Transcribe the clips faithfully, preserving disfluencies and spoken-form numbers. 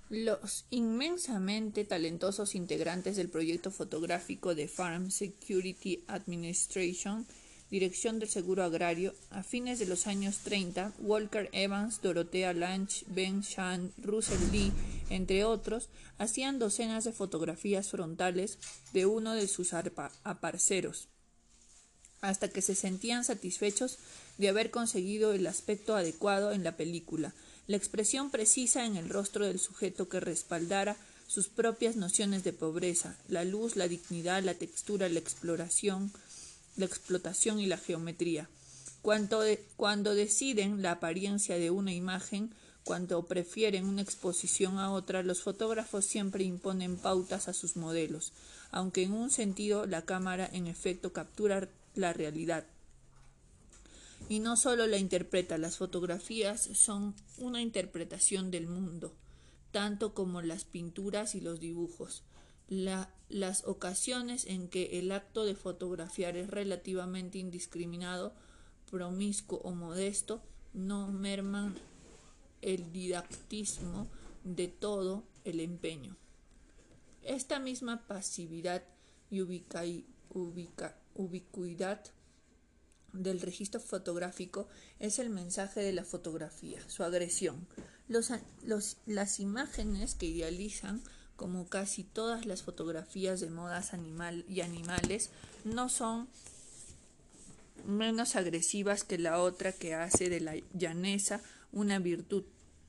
Los inmensamente talentosos integrantes del proyecto fotográfico de Farm Security Administration, Dirección del Seguro Agrario, a fines de los años treinta, Walker Evans, Dorothea Lange, Ben Shahn, Russell Lee, entre otros, hacían docenas de fotografías frontales de uno de sus aparceros, hasta que se sentían satisfechos de haber conseguido el aspecto adecuado en la película, la expresión precisa en el rostro del sujeto que respaldara sus propias nociones de pobreza, la luz, la dignidad, la textura, la exploración, la explotación y la geometría. Cuando, de, cuando deciden la apariencia de una imagen, cuando prefieren una exposición a otra, los fotógrafos siempre imponen pautas a sus modelos, aunque en un sentido la cámara en efecto captura la realidad y no solo la interpreta. Las fotografías son una interpretación del mundo, tanto como las pinturas y los dibujos. La, las ocasiones en que el acto de fotografiar es relativamente indiscriminado, promiscuo o modesto no merman el didactismo de todo el empeño. Esta misma pasividad y ubica, ubica, ubicuidad del registro fotográfico es el mensaje de la fotografía, su agresión. Los, los, las imágenes que idealizan, como casi todas las fotografías de modas animal y animales, no son menos agresivas que la otra que hace de la llaneza una virtud.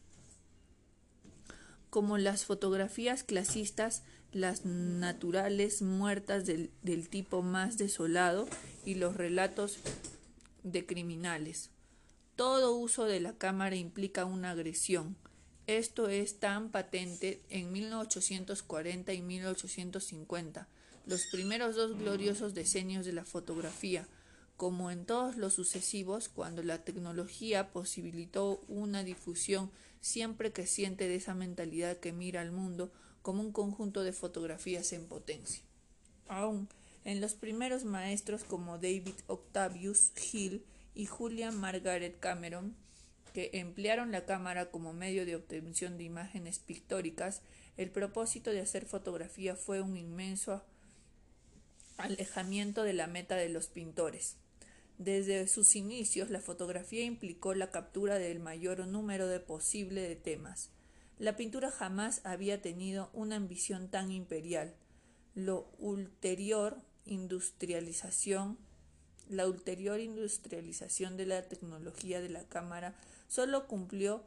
Como las fotografías clasistas, las naturales muertas del, del tipo más desolado y los relatos de criminales. Todo uso de la cámara implica una agresión. Esto es tan patente en mil ochocientos cuarenta y mil ochocientos cincuenta, los primeros dos gloriosos decenios de la fotografía, como en todos los sucesivos, cuando la tecnología posibilitó una difusión siempre creciente de esa mentalidad que mira al mundo como un conjunto de fotografías en potencia. Aún en los primeros maestros como David Octavius Hill y Julia Margaret Cameron, que emplearon la cámara como medio de obtención de imágenes pictóricas, el propósito de hacer fotografía fue un inmenso alejamiento de la meta de los pintores. Desde sus inicios, la fotografía implicó la captura del mayor número de posible de temas. La pintura jamás había tenido una ambición tan imperial. Lo ulterior industrialización, la ulterior industrialización de la tecnología de la cámara solo cumplió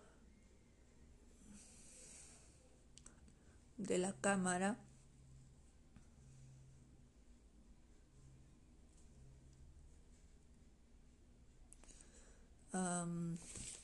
de la cámara um,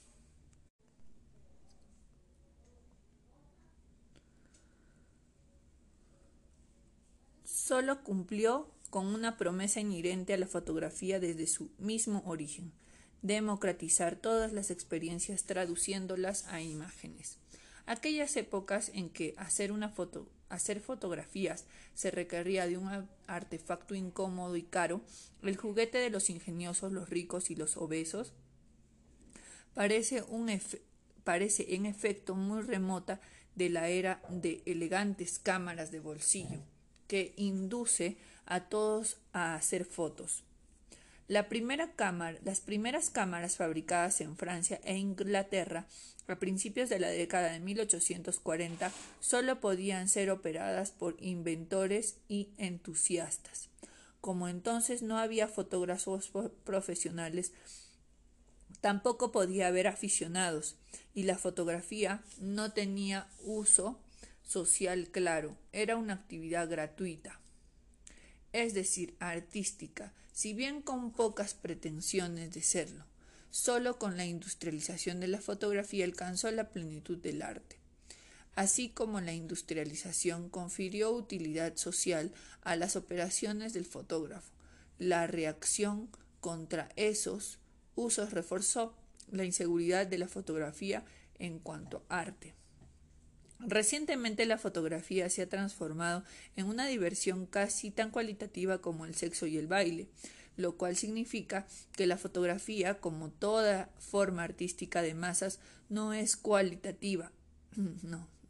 solo cumplió con una promesa inherente a la fotografía desde su mismo origen: democratizar todas las experiencias traduciéndolas a imágenes. Aquellas épocas en que hacer, una foto, hacer fotografías se requería de un artefacto incómodo y caro, el juguete de los ingeniosos, los ricos y los obesos, parece, un efe, parece en efecto muy remota de la era de elegantes cámaras de bolsillo, que induce a todos a hacer fotos. La primera cámara, las primeras cámaras fabricadas en Francia e Inglaterra a principios de la década de mil ochocientos cuarenta solo podían ser operadas por inventores y entusiastas. Como entonces no había fotógrafos profesionales, tampoco podía haber aficionados, y la fotografía no tenía uso social claro, era una actividad gratuita, es decir, artística, si bien con pocas pretensiones de serlo. Solo con la industrialización de la fotografía alcanzó la plenitud del arte. Así como la industrialización confirió utilidad social a las operaciones del fotógrafo, la reacción contra esos usos reforzó la inseguridad de la fotografía en cuanto a arte. Recientemente la fotografía se ha transformado en una diversión casi tan cualitativa como el sexo y el baile, lo cual significa que la fotografía, como toda forma artística de masas, no es cualitativa, no,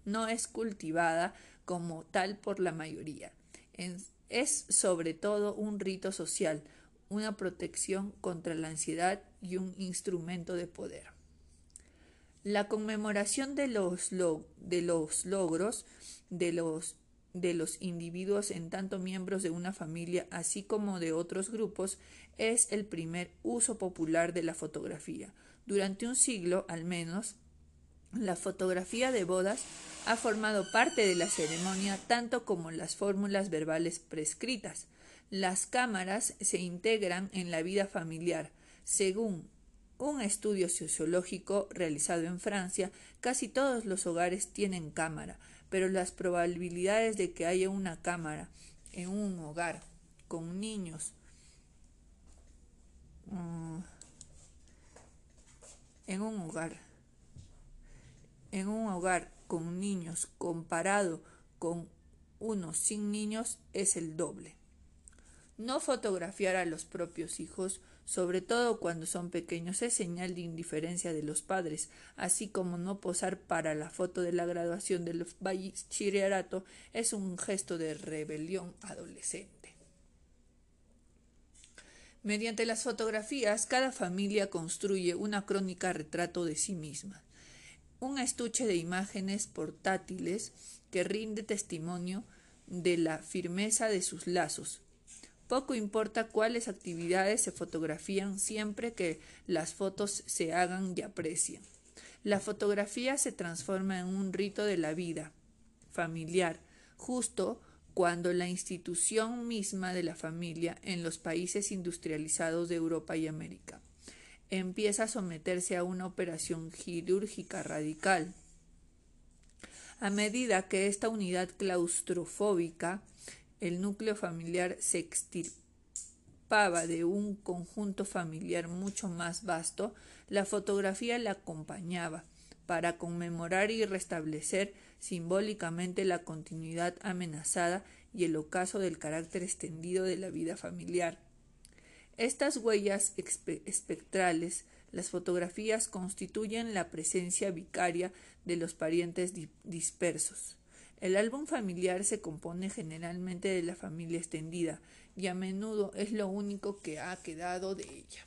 no es cultivada como tal por la mayoría. Es sobre todo un rito social, una protección contra la ansiedad y un instrumento de poder. La conmemoración de los, log de los logros de los, de los individuos en tanto miembros de una familia, así como de otros grupos, es el primer uso popular de la fotografía. Durante un siglo, al menos, la fotografía de bodas ha formado parte de la ceremonia tanto como las fórmulas verbales prescritas. Las cámaras se integran en la vida familiar. Según un estudio sociológico realizado en Francia, casi todos los hogares tienen cámara, pero las probabilidades de que haya una cámara en un hogar con niños um, en un hogar en un hogar con niños comparado con uno sin niños es el doble. No fotografiar a los propios hijos, sobre todo cuando son pequeños, es señal de indiferencia de los padres, así como no posar para la foto de la graduación del bachillerato es un gesto de rebelión adolescente. Mediante las fotografías, cada familia construye una crónica retrato de sí misma. Un estuche de imágenes portátiles que rinde testimonio de la firmeza de sus lazos. Poco importa cuáles actividades se fotografían siempre que las fotos se hagan y aprecien. La fotografía se transforma en un rito de la vida familiar, justo cuando la institución misma de la familia en los países industrializados de Europa y América empieza a someterse a una operación quirúrgica radical. A medida que esta unidad claustrofóbica, el núcleo familiar, se extirpaba de un conjunto familiar mucho más vasto, la fotografía la acompañaba para conmemorar y restablecer simbólicamente la continuidad amenazada y el ocaso del carácter extendido de la vida familiar. Estas huellas espectrales, las fotografías, constituyen la presencia vicaria de los parientes di dispersos. El álbum familiar se compone generalmente de la familia extendida y a menudo es lo único que ha quedado de ella.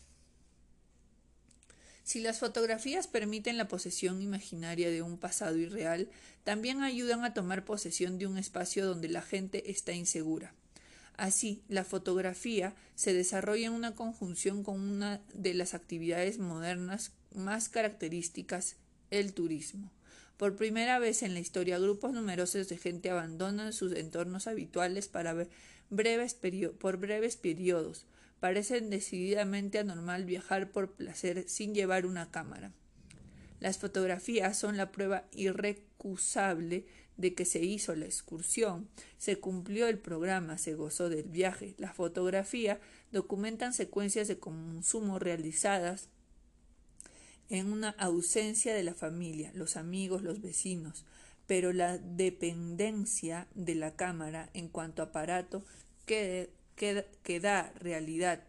Si las fotografías permiten la posesión imaginaria de un pasado irreal, también ayudan a tomar posesión de un espacio donde la gente está insegura. Así, la fotografía se desarrolla en una conjunción con una de las actividades modernas más características, el turismo. Por primera vez en la historia, grupos numerosos de gente abandonan sus entornos habituales para breves por breves periodos. Parece decididamente anormal viajar por placer sin llevar una cámara. Las fotografías son la prueba irrecusable de que se hizo la excursión, se cumplió el programa, se gozó del viaje. La fotografía documentan secuencias de consumo realizadas en una ausencia de la familia, los amigos, los vecinos, pero la dependencia de la cámara en cuanto aparato que, que, que da realidad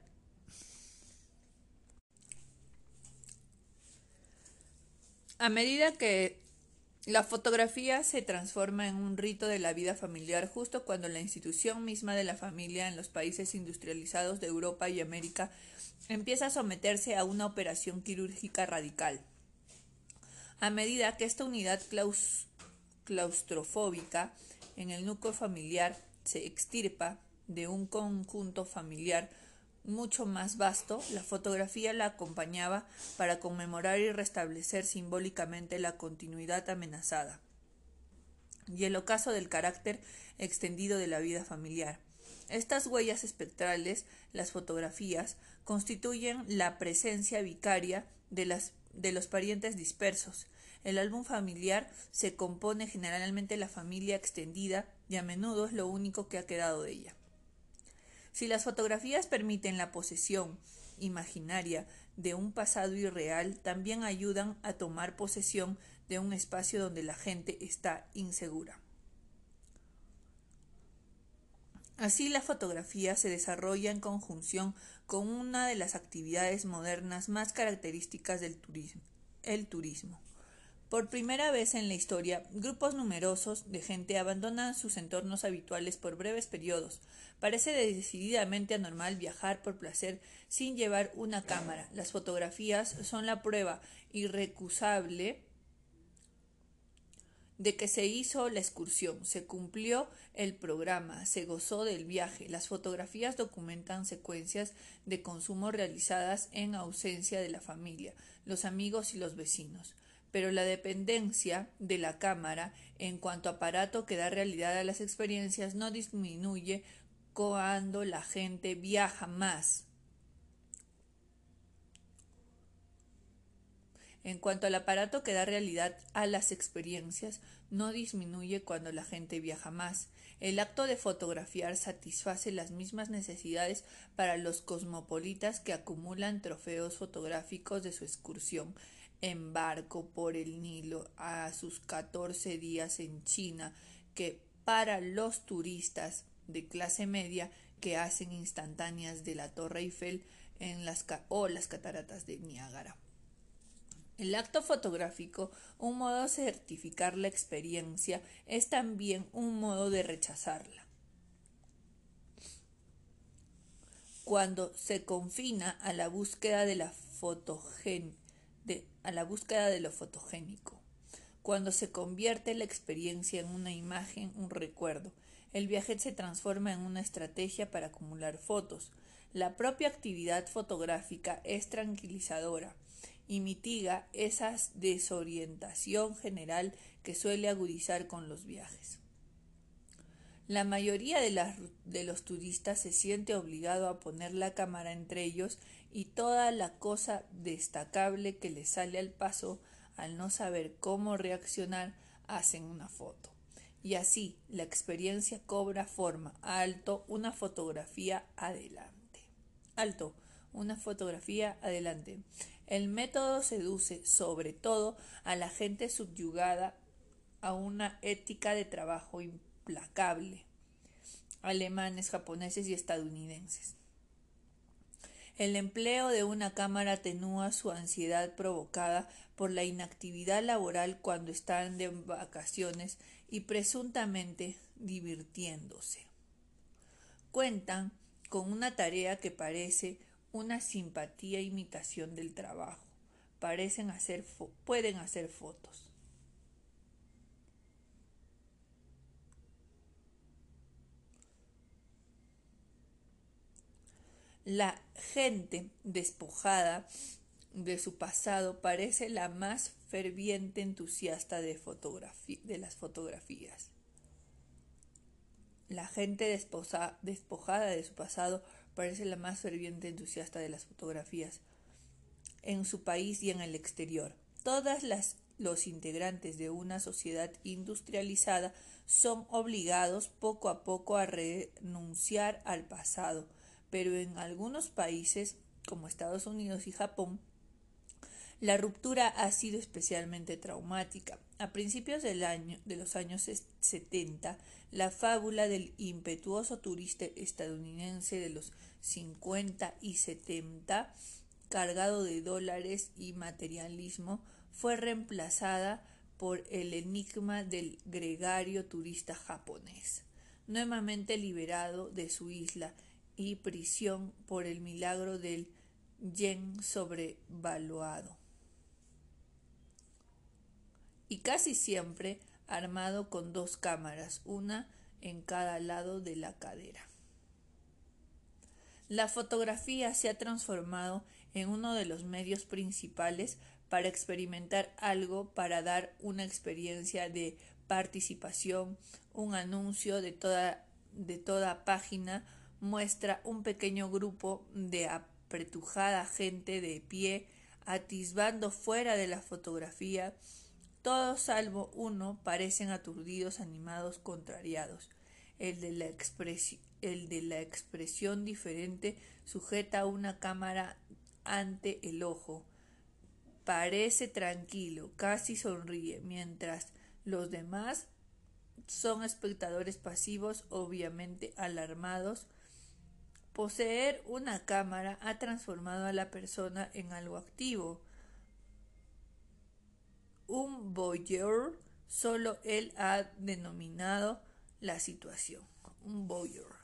a medida que la fotografía se transforma en un rito de la vida familiar justo cuando la institución misma de la familia en los países industrializados de Europa y América empieza a someterse a una operación quirúrgica radical. A medida que esta unidad claus claustrofóbica en el núcleo familiar se extirpa de un conjunto familiar mucho más vasto, la fotografía la acompañaba para conmemorar y restablecer simbólicamente la continuidad amenazada y el ocaso del carácter extendido de la vida familiar. Estas huellas espectrales, las fotografías, constituyen la presencia vicaria de, las, de los parientes dispersos. El álbum familiar se compone generalmente de la familia extendida y a menudo es lo único que ha quedado de ella. Si las fotografías permiten la posesión imaginaria de un pasado irreal, también ayudan a tomar posesión de un espacio donde la gente está insegura. Así, la fotografía se desarrolla en conjunción con una de las actividades modernas más características del turismo, el turismo. Por primera vez en la historia, grupos numerosos de gente abandonan sus entornos habituales por breves periodos. Parece decididamente anormal viajar por placer sin llevar una cámara. Las fotografías son la prueba irrecusable de que se hizo la excursión, se cumplió el programa, se gozó del viaje. Las fotografías documentan secuencias de consumo realizadas en ausencia de la familia, los amigos y los vecinos. Pero la dependencia de la cámara en cuanto aparato que da realidad a las experiencias no disminuye cuando la gente viaja más. En cuanto al aparato que da realidad a las experiencias, no disminuye cuando la gente viaja más. El acto de fotografiar satisface las mismas necesidades para los cosmopolitas que acumulan trofeos fotográficos de su excursión en barco por el Nilo a sus catorce días en China, que para los turistas de clase media que hacen instantáneas de la Torre Eiffel en las o las cataratas de Niágara. El acto fotográfico, un modo de certificar la experiencia, es también un modo de rechazarla. Cuando se confina a la búsqueda de la fotogen, de, a la búsqueda de lo fotogénico, cuando se convierte la experiencia en una imagen, un recuerdo, el viaje se transforma en una estrategia para acumular fotos. La propia actividad fotográfica es tranquilizadora y mitiga esa desorientación general que suele agudizar con los viajes. La mayoría de, las, de los turistas se siente obligado a poner la cámara entre ellos y toda la cosa destacable que les sale al paso, al no saber cómo reaccionar, hacen una foto. Y así la experiencia cobra forma. Alto, una fotografía adelante. Alto, una fotografía adelante. El método seduce sobre todo a la gente subyugada a una ética de trabajo implacable, alemanes, japoneses y estadounidenses. El empleo de una cámara atenúa su ansiedad provocada por la inactividad laboral cuando están de vacaciones y presuntamente divirtiéndose. Cuentan con una tarea que parece una simpatía imitación del trabajo. Parecen hacer fo- pueden hacer fotos. La gente despojada de su pasado parece la más ferviente entusiasta de, fotografi- de las fotografías. La gente desposa- despojada de su pasado parece la más ferviente entusiasta de las fotografías en su país y en el exterior. Todas las los integrantes de una sociedad industrializada son obligados poco a poco a renunciar al pasado, pero en algunos países, como Estados Unidos y Japón, la ruptura ha sido especialmente traumática. A principios del año, de los años setenta, la fábula del impetuoso turista estadounidense de los cincuenta y setenta, cargado de dólares y materialismo, fue reemplazada por el enigma del gregario turista japonés, nuevamente liberado de su isla y prisión por el milagro del yen sobrevaluado, y casi siempre armado con dos cámaras, una en cada lado de la cadera. La fotografía se ha transformado en uno de los medios principales para experimentar algo, para dar una experiencia de participación. Un anuncio de toda, de toda página muestra un pequeño grupo de apretujada gente de pie, atisbando fuera de la fotografía. Todos salvo uno parecen aturdidos, animados, contrariados. El de la expresión el de la expresión diferente sujeta una cámara ante el ojo. Parece tranquilo, casi sonríe, mientras los demás son espectadores pasivos, obviamente alarmados. Poseer una cámara ha transformado a la persona en algo activo. un voyeur, solo él ha denominado la situación. Un voyeur.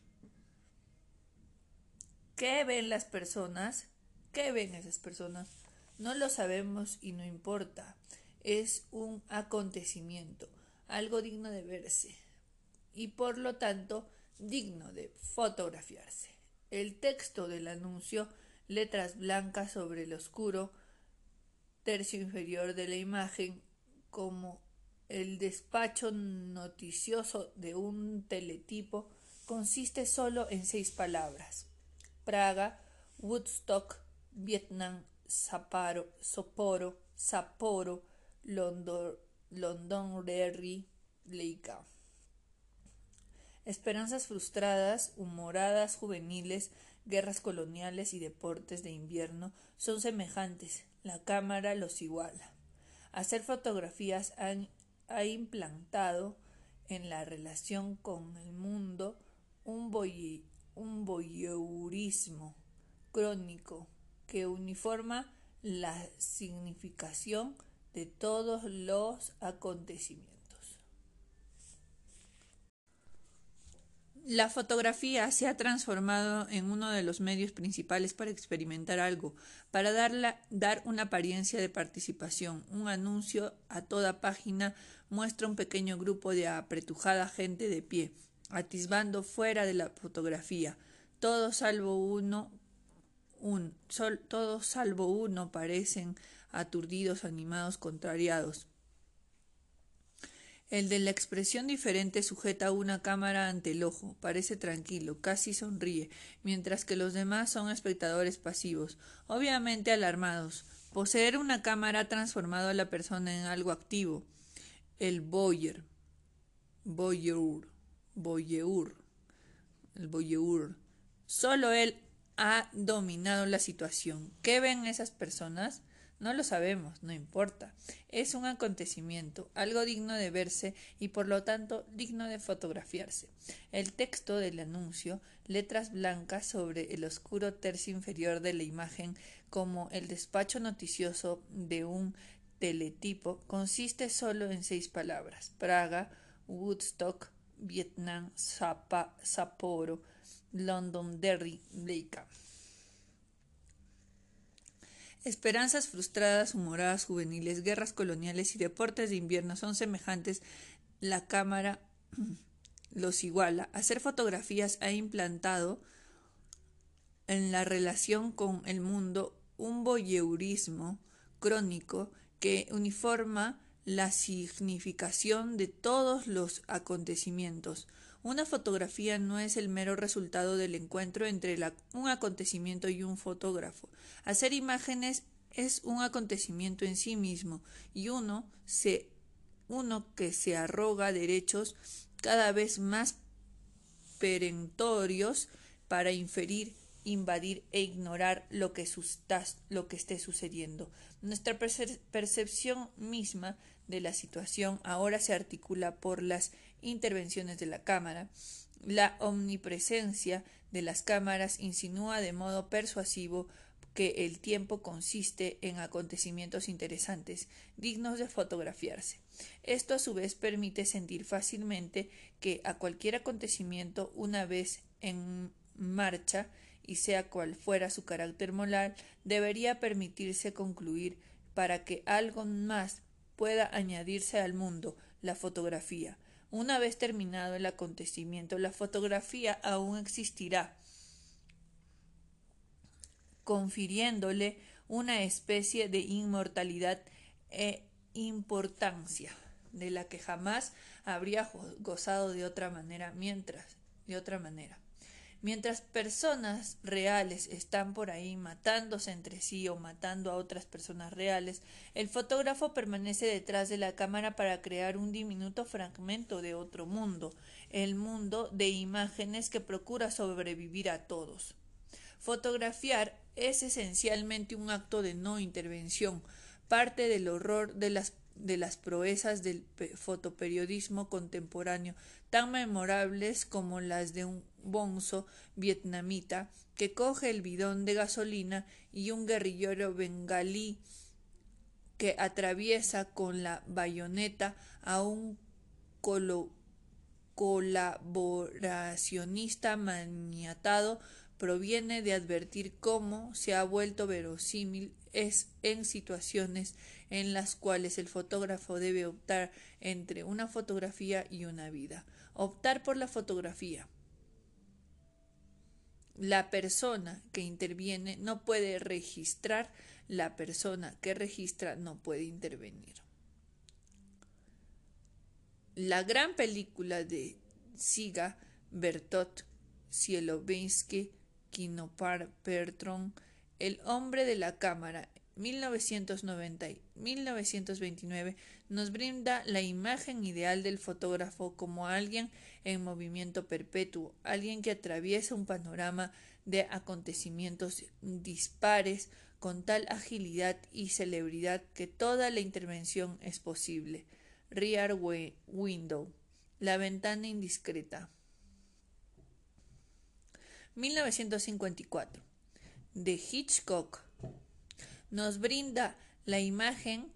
¿Qué ven las personas? ¿Qué ven esas personas? No lo sabemos y no importa. Es un acontecimiento, algo digno de verse y por lo tanto digno de fotografiarse. El texto del anuncio, letras blancas sobre el oscuro tercio inferior de la imagen, como el despacho noticioso de un teletipo, consiste solo en seis palabras: Praga, Woodstock, Vietnam, Sapporo, Sapporo, Sapporo, London, Londonderry, Leica. Esperanzas frustradas, humoradas juveniles, guerras coloniales y deportes de invierno son semejantes. La cámara los iguala. Hacer fotografías han, ha implantado en la relación con el mundo un, boy, un voyeurismo crónico que uniforma la significación de todos los acontecimientos. La fotografía se ha transformado en uno de los medios principales para experimentar algo, para darla, dar una apariencia de participación. Un anuncio a toda página muestra un pequeño grupo de apretujada gente de pie, atisbando fuera de la fotografía. Todos salvo uno, un, sol, todos salvo uno parecen aturdidos, animados, contrariados. El de la expresión diferente sujeta una cámara ante el ojo, parece tranquilo, casi sonríe, mientras que los demás son espectadores pasivos, obviamente alarmados. Poseer una cámara ha transformado a la persona en algo activo. El voyeur, voyeur, voyeur, el voyeur. Solo él ha dominado la situación. ¿Qué ven esas personas? No lo sabemos, no importa. Es un acontecimiento, algo digno de verse y por lo tanto digno de fotografiarse. El texto del anuncio, letras blancas sobre el oscuro tercio inferior de la imagen, como el despacho noticioso de un teletipo, consiste solo en seis palabras: Praga, Woodstock, Vietnam, Sapa, Sapporo, Londonderry, Leica. Esperanzas frustradas, humoradas juveniles, guerras coloniales y deportes de invierno son semejantes. La cámara los iguala. Hacer fotografías ha implantado en la relación con el mundo un voyeurismo crónico que uniforma la significación de todos los acontecimientos. Una fotografía no es el mero resultado del encuentro entre la, un acontecimiento y un fotógrafo. Hacer imágenes es un acontecimiento en sí mismo y uno, se, uno que se arroga derechos cada vez más perentorios para inferir, invadir e ignorar lo que, sustas, lo que esté sucediendo. Nuestra perce- percepción misma de la situación ahora se articula por las intervenciones de la cámara. La omnipresencia de las cámaras insinúa de modo persuasivo que el tiempo consiste en acontecimientos interesantes, dignos de fotografiarse. Esto a su vez permite sentir fácilmente que a cualquier acontecimiento, una vez en marcha, y sea cual fuera su carácter moral, debería permitirse concluir para que algo más pueda añadirse al mundo, la fotografía. Una vez terminado el acontecimiento, la fotografía aún existirá, confiriéndole una especie de inmortalidad e importancia de la que jamás habría gozado de otra manera mientras de otra manera. Mientras personas reales están por ahí matándose entre sí o matando a otras personas reales, el fotógrafo permanece detrás de la cámara para crear un diminuto fragmento de otro mundo, el mundo de imágenes que procura sobrevivir a todos. Fotografiar es esencialmente un acto de no intervención, parte del horror de las de las proezas del fotoperiodismo contemporáneo, tan memorables como las de un bonzo vietnamita que coge el bidón de gasolina y un guerrillero bengalí que atraviesa con la bayoneta a un colo colaboracionista maniatado proviene de advertir cómo se ha vuelto verosímil es en situaciones en las cuales el fotógrafo debe optar entre una fotografía y una vida. Optar por la fotografía. La persona que interviene no puede registrar, la persona que registra no puede intervenir. La gran película de Siga, Bertot, Sielovinsky, Kinopar Pertron, El hombre de la cámara, mil novecientos noventa y mil novecientos veintinueve, nos brinda la imagen ideal del fotógrafo como alguien en movimiento perpetuo, alguien que atraviesa un panorama de acontecimientos dispares con tal agilidad y celebridad que toda la intervención es posible. Rear Window, La ventana indiscreta. mil novecientos cincuenta y cuatro. De Hitchcock nos brinda la imagen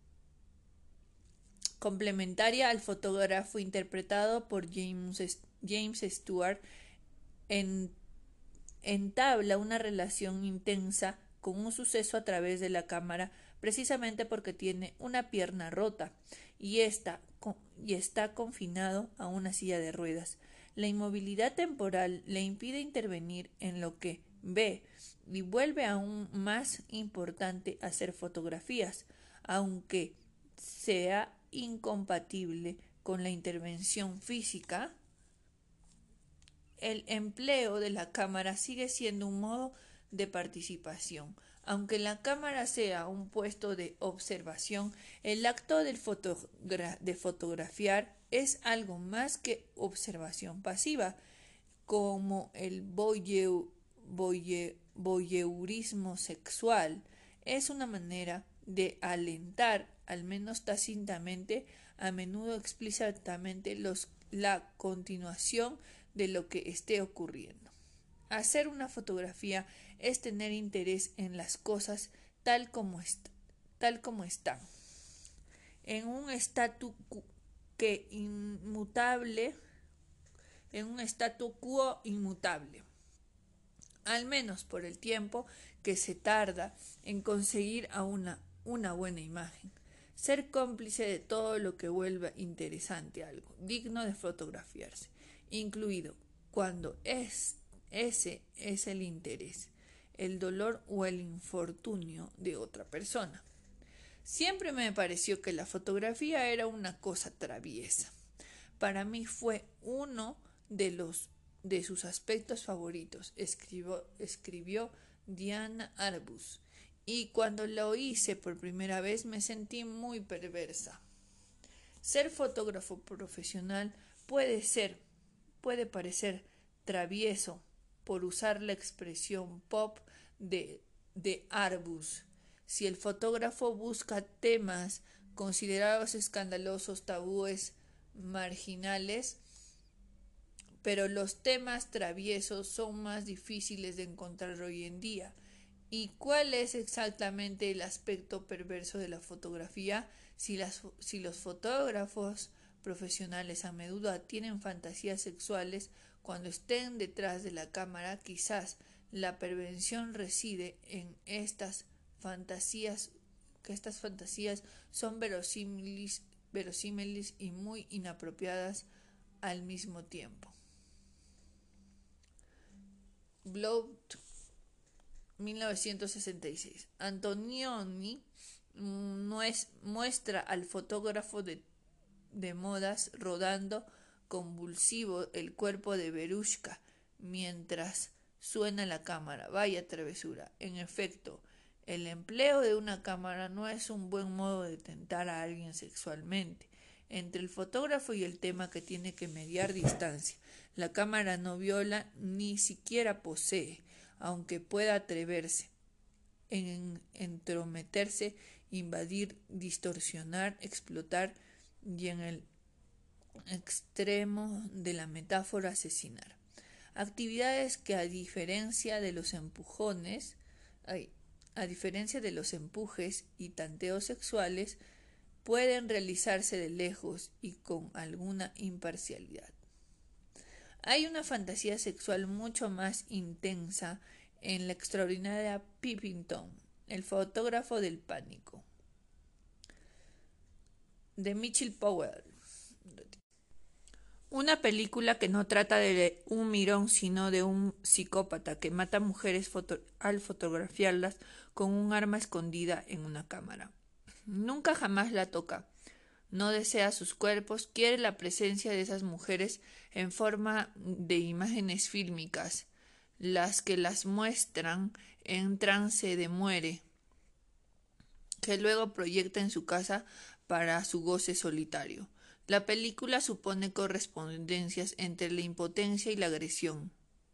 complementaria al fotógrafo interpretado por James, James Stewart. En, entabla una relación intensa con un suceso a través de la cámara precisamente porque tiene una pierna rota y está, y está confinado a una silla de ruedas. La inmovilidad temporal le impide intervenir en lo que ve y vuelve aún más importante hacer fotografías, aunque sea incompatible con la intervención física. El empleo de la cámara sigue siendo un modo de participación. Aunque la cámara sea un puesto de observación, el acto del fotogra de fotografiar es algo más que observación pasiva, como el voyeur, voyeur, voyeurismo sexual. Es una manera de alentar, al menos tácitamente, a menudo explícitamente, los, la continuación de lo que esté ocurriendo. Hacer una fotografía es tener interés en las cosas tal como, est tal como están, en un statu que inmutable, en un statu quo inmutable, al menos por el tiempo que se tarda en conseguir a una, una buena imagen. Ser cómplice de todo lo que vuelva interesante algo, digno de fotografiarse, incluido cuando es, ese es el interés, el dolor o el infortunio de otra persona. Siempre me pareció que la fotografía era una cosa traviesa. Para mí fue uno de los de sus aspectos favoritos, escribió, escribió Diana Arbus, y cuando lo hice por primera vez me sentí muy perversa. Ser fotógrafo profesional puede ser, puede parecer travieso, por usar la expresión pop de, de Arbus. Si el fotógrafo busca temas considerados escandalosos, tabúes, marginales, pero los temas traviesos son más difíciles de encontrar hoy en día. ¿Y cuál es exactamente el aspecto perverso de la fotografía? Si, las, si los fotógrafos profesionales a menudo tienen fantasías sexuales cuando estén detrás de la cámara, quizás la perversión reside en estas fantasías, que estas fantasías son verosímiles, verosímiles y muy inapropiadas al mismo tiempo. Blood, mil novecientos sesenta y seis. Antonioni no es, muestra al fotógrafo de, de modas rodando convulsivo el cuerpo de Verushka mientras suena la cámara. Vaya travesura. En efecto, el empleo de una cámara no es un buen modo de tentar a alguien sexualmente. Entre el fotógrafo y el tema que tiene que mediar distancia. La cámara no viola ni siquiera posee, aunque pueda atreverse en entrometerse, invadir, distorsionar, explotar y en el extremo de la metáfora asesinar. Actividades que a diferencia de los empujones, ay, a diferencia de los empujes y tanteos sexuales, pueden realizarse de lejos y con alguna imparcialidad. Hay una fantasía sexual mucho más intensa en la extraordinaria Pippington, el fotógrafo del pánico, de Mitchell Powell. Una película que no trata de un mirón, sino de un psicópata que mata mujeres foto- al fotografiarlas con un arma escondida en una cámara. Nunca jamás la toca. No desea sus cuerpos, quiere la presencia de esas mujeres en forma de imágenes fílmicas, las que las muestran en trance de muere, que luego proyecta en su casa para su goce solitario. La película supone correspondencias entre la impotencia y la agresión.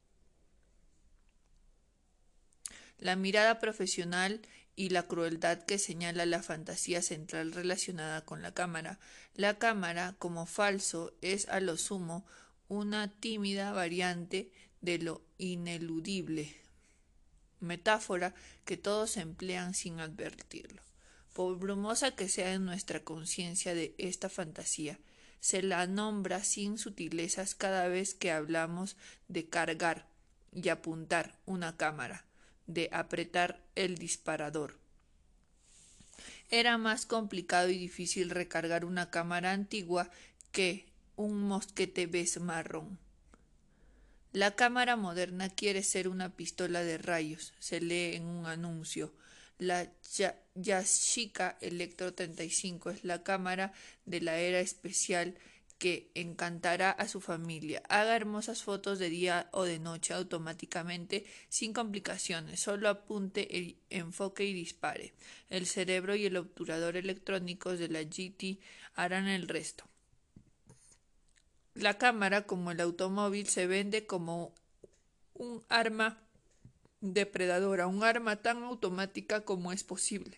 La mirada profesional y la crueldad que señala la fantasía central relacionada con la cámara. La cámara, como falso, es a lo sumo una tímida variante de lo ineludible, metáfora que todos emplean sin advertirlo. Por brumosa que sea en nuestra conciencia de esta fantasía, se la nombra sin sutilezas cada vez que hablamos de cargar y apuntar una cámara, de apretar el disparador. Era más complicado y difícil recargar una cámara antigua que un mosquete Bess marrón. La cámara moderna quiere ser una pistola de rayos, se lee en un anuncio. La Yashica Electro treinta y cinco es la cámara de la era especial que encantará a su familia. Haga hermosas fotos de día o de noche automáticamente, sin complicaciones. Solo apunte, el enfoque y dispare. El cerebro y el obturador electrónicos de la G T harán el resto. La cámara, como el automóvil, se vende como un arma depredadora, un arma tan automática como es posible,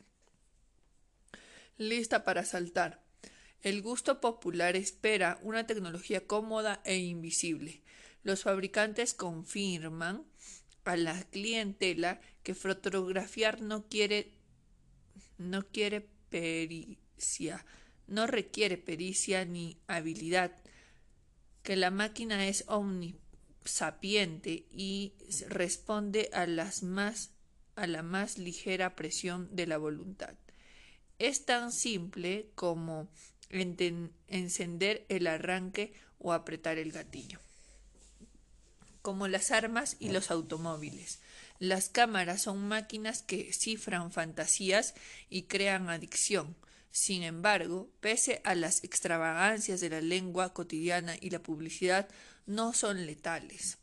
lista para asaltar. El gusto popular espera una tecnología cómoda e invisible. Los fabricantes confirman a la clientela que fotografiar no quiere, no quiere pericia, no requiere pericia ni habilidad, que la máquina es omnisapiente y responde a las más a la más ligera presión de la voluntad. Es tan simple como encender el arranque o apretar el gatillo. Como las armas y los automóviles, las cámaras son máquinas que cifran fantasías y crean adicción. Sin embargo, pese a las extravagancias de la lengua cotidiana y la publicidad, no son letales.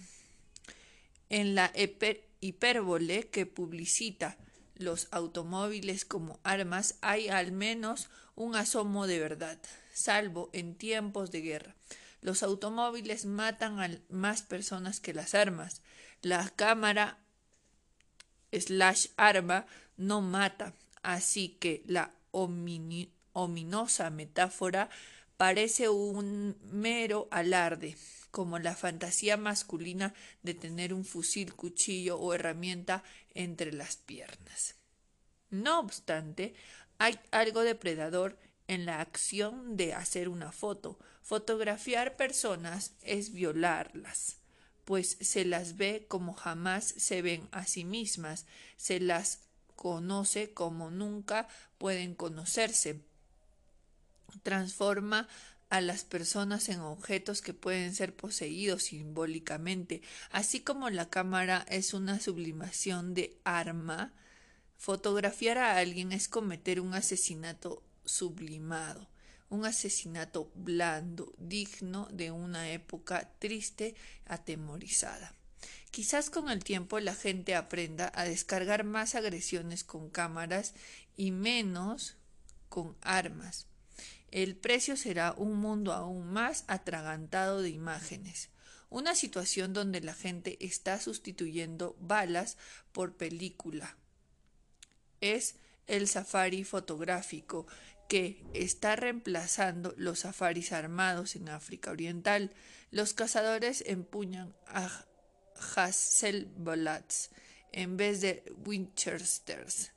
En la hipérbole que publicita los automóviles como armas hay al menos un asomo de verdad, salvo en tiempos de guerra. Los automóviles matan a más personas que las armas. La cámara slash arma no mata, así que la omini, ominosa metáfora parece un mero alarde, como la fantasía masculina de tener un fusil, cuchillo o herramienta entre las piernas. No obstante, hay algo depredador en la acción de hacer una foto. Fotografiar personas es violarlas, pues se las ve como jamás se ven a sí mismas, se las conoce como nunca pueden conocerse. Transforma a las personas en objetos que pueden ser poseídos simbólicamente, así como la cámara es una sublimación de arma. Fotografiar a alguien es cometer un asesinato sublimado, un asesinato blando, digno de una época triste, atemorizada. Quizás con el tiempo la gente aprenda a descargar más agresiones con cámaras y menos con armas. El precio será un mundo aún más atragantado de imágenes, una situación donde la gente está sustituyendo balas por película. Es el safari fotográfico que está reemplazando los safaris armados en África Oriental. Los cazadores empuñan a Hasselblads en vez de Winchesters.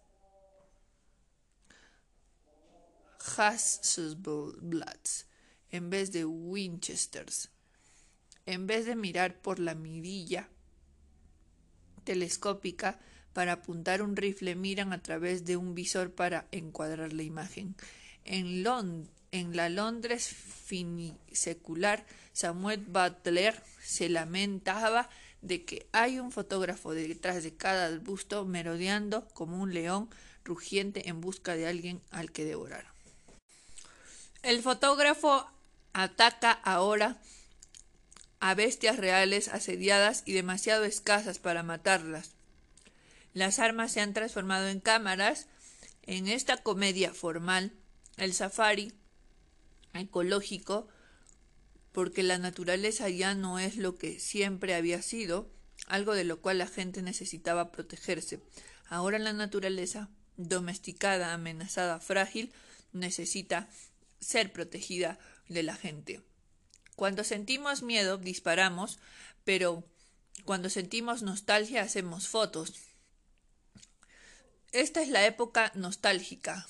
Hasselblads en vez de Winchesters. En vez de mirar por la mirilla telescópica para apuntar un rifle, miran a través de un visor para encuadrar la imagen. En, Lond- en la Londres finisecular, Samuel Butler se lamentaba de que hay un fotógrafo detrás de cada arbusto merodeando como un león rugiente en busca de alguien al que devorar. El fotógrafo ataca ahora a bestias reales asediadas y demasiado escasas para matarlas. Las armas se han transformado en cámaras. En esta comedia formal, el safari ecológico, porque la naturaleza ya no es lo que siempre había sido, algo de lo cual la gente necesitaba protegerse. Ahora la naturaleza, domesticada, amenazada, frágil, necesita ser protegida de la gente. Cuando sentimos miedo, disparamos, pero cuando sentimos nostalgia, hacemos fotos. Esta es la época nostálgica.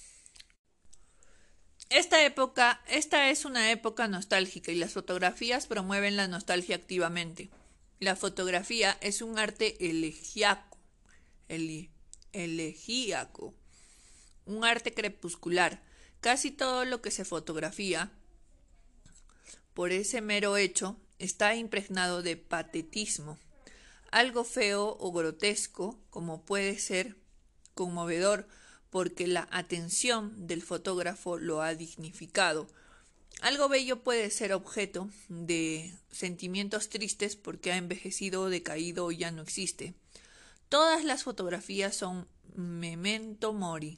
Esta época, esta es una época nostálgica y las fotografías promueven la nostalgia activamente. La fotografía es un arte elegíaco, ele, elegíaco, un arte crepuscular. Casi todo lo que se fotografía, por ese mero hecho, está impregnado de patetismo, algo feo o grotesco, como puede ser conmovedor, porque la atención del fotógrafo lo ha dignificado. Algo bello puede ser objeto de sentimientos tristes porque ha envejecido o decaído o ya no existe. Todas las fotografías son memento mori.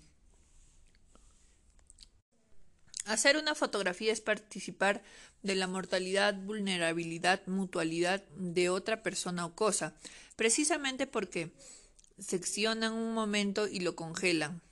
Hacer una fotografía es participar de la mortalidad, vulnerabilidad, mutualidad de otra persona o cosa, precisamente porque seccionan un momento y lo congelan.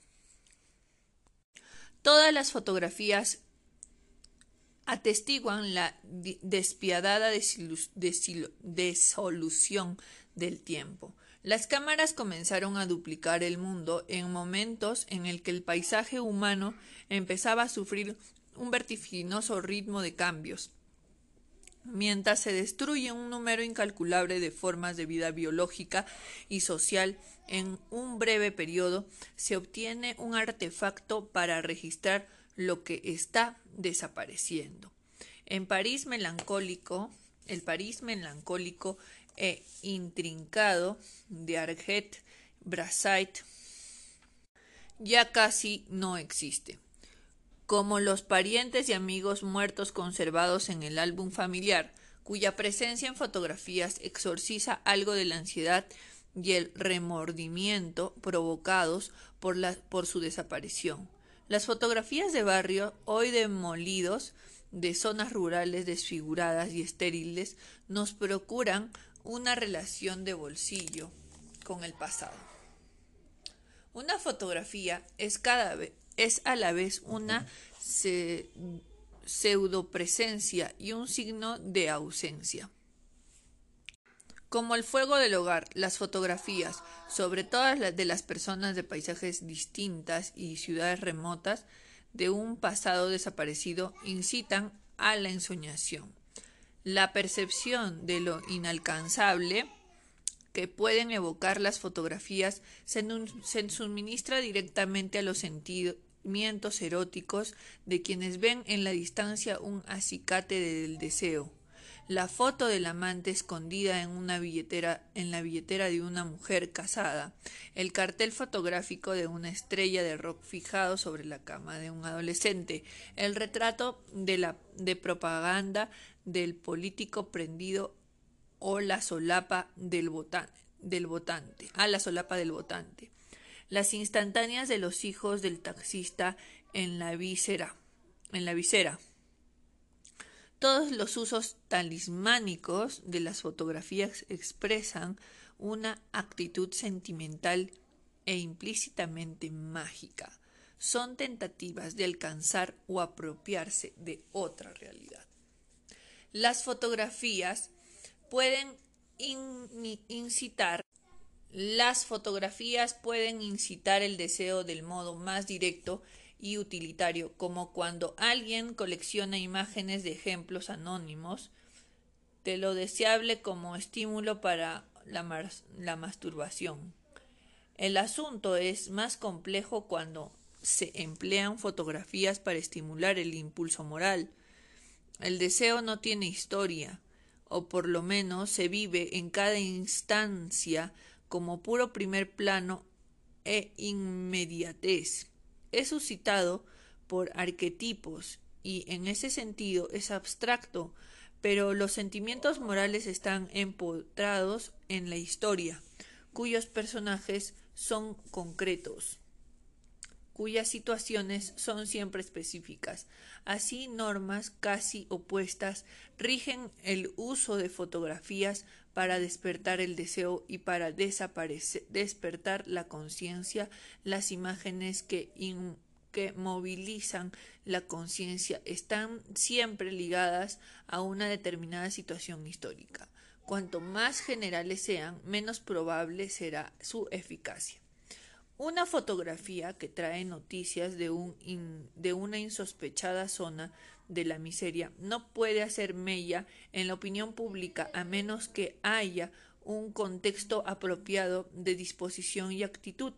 Todas las fotografías atestiguan la despiadada desolución del tiempo. Las cámaras comenzaron a duplicar el mundo en momentos en el que el paisaje humano empezaba a sufrir un vertiginoso ritmo de cambios. Mientras se destruye un número incalculable de formas de vida biológica y social en un breve periodo, se obtiene un artefacto para registrar lo que está desapareciendo. En París melancólico, el París melancólico e intrincado de Arget Brassait ya casi no existe, como los parientes y amigos muertos conservados en el álbum familiar, cuya presencia en fotografías exorciza algo de la ansiedad y el remordimiento provocados por, la, por su desaparición. Las fotografías de barrio, hoy demolidos, de zonas rurales desfiguradas y estériles, nos procuran una relación de bolsillo con el pasado. Una fotografía es cada vez es a la vez una pseudopresencia y un signo de ausencia. Como el fuego del hogar, las fotografías, sobre todas las de las personas de paisajes distintas y ciudades remotas de un pasado desaparecido, incitan a la ensoñación. La percepción de lo inalcanzable que pueden evocar las fotografías se, se suministra directamente a los sentimientos eróticos de quienes ven en la distancia un acicate del deseo. La foto del amante escondida en una billetera, en la billetera de una mujer casada, el cartel fotográfico de una estrella de rock fijado sobre la cama de un adolescente, el retrato de la de propaganda del político prendido o la solapa del, vota, del votante, a la solapa del votante, las instantáneas de los hijos del taxista en la visera, en la visera. Todos los usos talismánicos de las fotografías expresan una actitud sentimental e implícitamente mágica. Son tentativas de alcanzar o apropiarse de otra realidad. Las fotografías pueden in- incitar Las fotografías pueden incitar el deseo del modo más directo y utilitario, como cuando alguien colecciona imágenes de ejemplos anónimos, de lo deseable como estímulo para la, mas- la masturbación. El asunto es más complejo cuando se emplean fotografías para estimular el impulso moral. El deseo no tiene historia, o por lo menos se vive en cada instancia como puro primer plano e inmediatez. Es suscitado por arquetipos y en ese sentido es abstracto, pero los sentimientos morales están empotrados en la historia, cuyos personajes son concretos, cuyas situaciones son siempre específicas. Así, normas casi opuestas rigen el uso de fotografías para despertar el deseo y para desaparecer, despertar la conciencia. Las imágenes que, in, que movilizan la conciencia están siempre ligadas a una determinada situación histórica. Cuanto más generales sean, menos probable será su eficacia. Una fotografía que trae noticias de, un in, de una insospechada zona de la miseria no puede hacer mella en la opinión pública a menos que haya un contexto apropiado de disposición y actitud.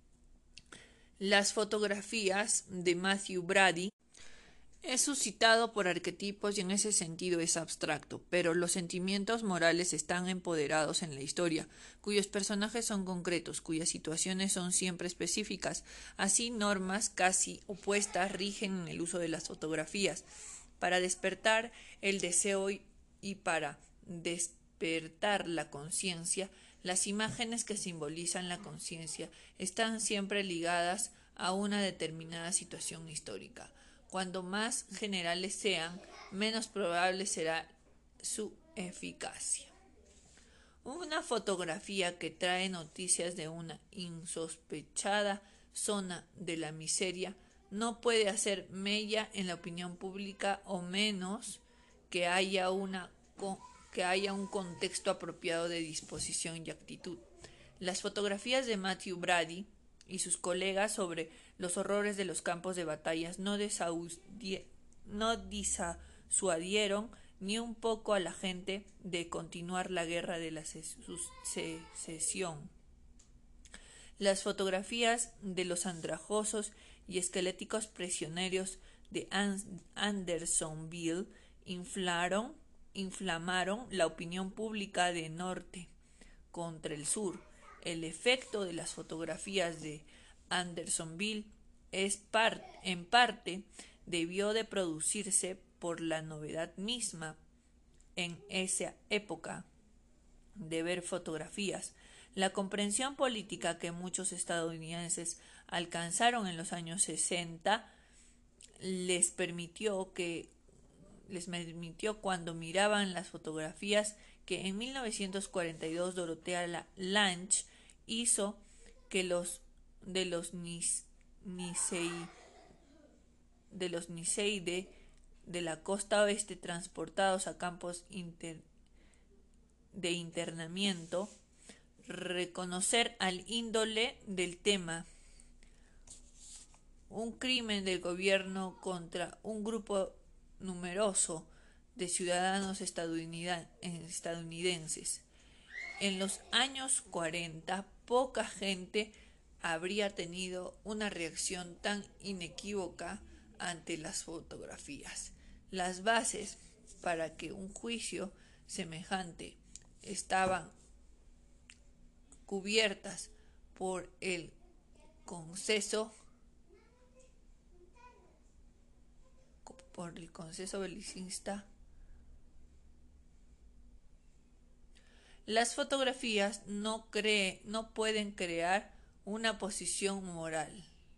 Las fotografías de Matthew Brady es suscitado por arquetipos y en ese sentido es abstracto, pero los sentimientos morales están empoderados en la historia, cuyos personajes son concretos, cuyas situaciones son siempre específicas. Así, normas casi opuestas rigen en el uso de las fotografías para despertar el deseo y para despertar la conciencia. Las imágenes que simbolizan la conciencia están siempre ligadas a una determinada situación histórica. Cuando más generales sean, menos probable será su eficacia. Una fotografía que trae noticias de una insospechada zona de la miseria no puede hacer mella en la opinión pública o menos que haya, una, que haya un contexto apropiado de disposición y actitud. Las fotografías de Matthew Brady y sus colegas sobre los horrores de los campos de batallas no, no disuadieron ni un poco a la gente de continuar la guerra de la secesión. Las fotografías de los andrajosos y esqueléticos prisioneros de Andersonville inflaron, inflamaron la opinión pública de norte contra el sur. El efecto de las fotografías de Andersonville es par, en parte debió de producirse por la novedad misma en esa época de ver fotografías. La comprensión política que muchos estadounidenses alcanzaron en los años sesenta les permitió que les permitió cuando miraban las fotografías que en mil novecientos cuarenta y dos Dorothea Lange hizo que los de los nis, nisei, de los Niseide de la costa oeste transportados a campos inter, de internamiento, reconocer al índole del tema, un crimen del gobierno contra un grupo numeroso de ciudadanos estadounidenses. En los años cuarenta, poca gente habría tenido una reacción tan inequívoca ante las fotografías. Las bases para que un juicio semejante estaban cubiertas por el consenso por el consenso belicista. Las fotografías no, cree, no pueden crear una posición moral.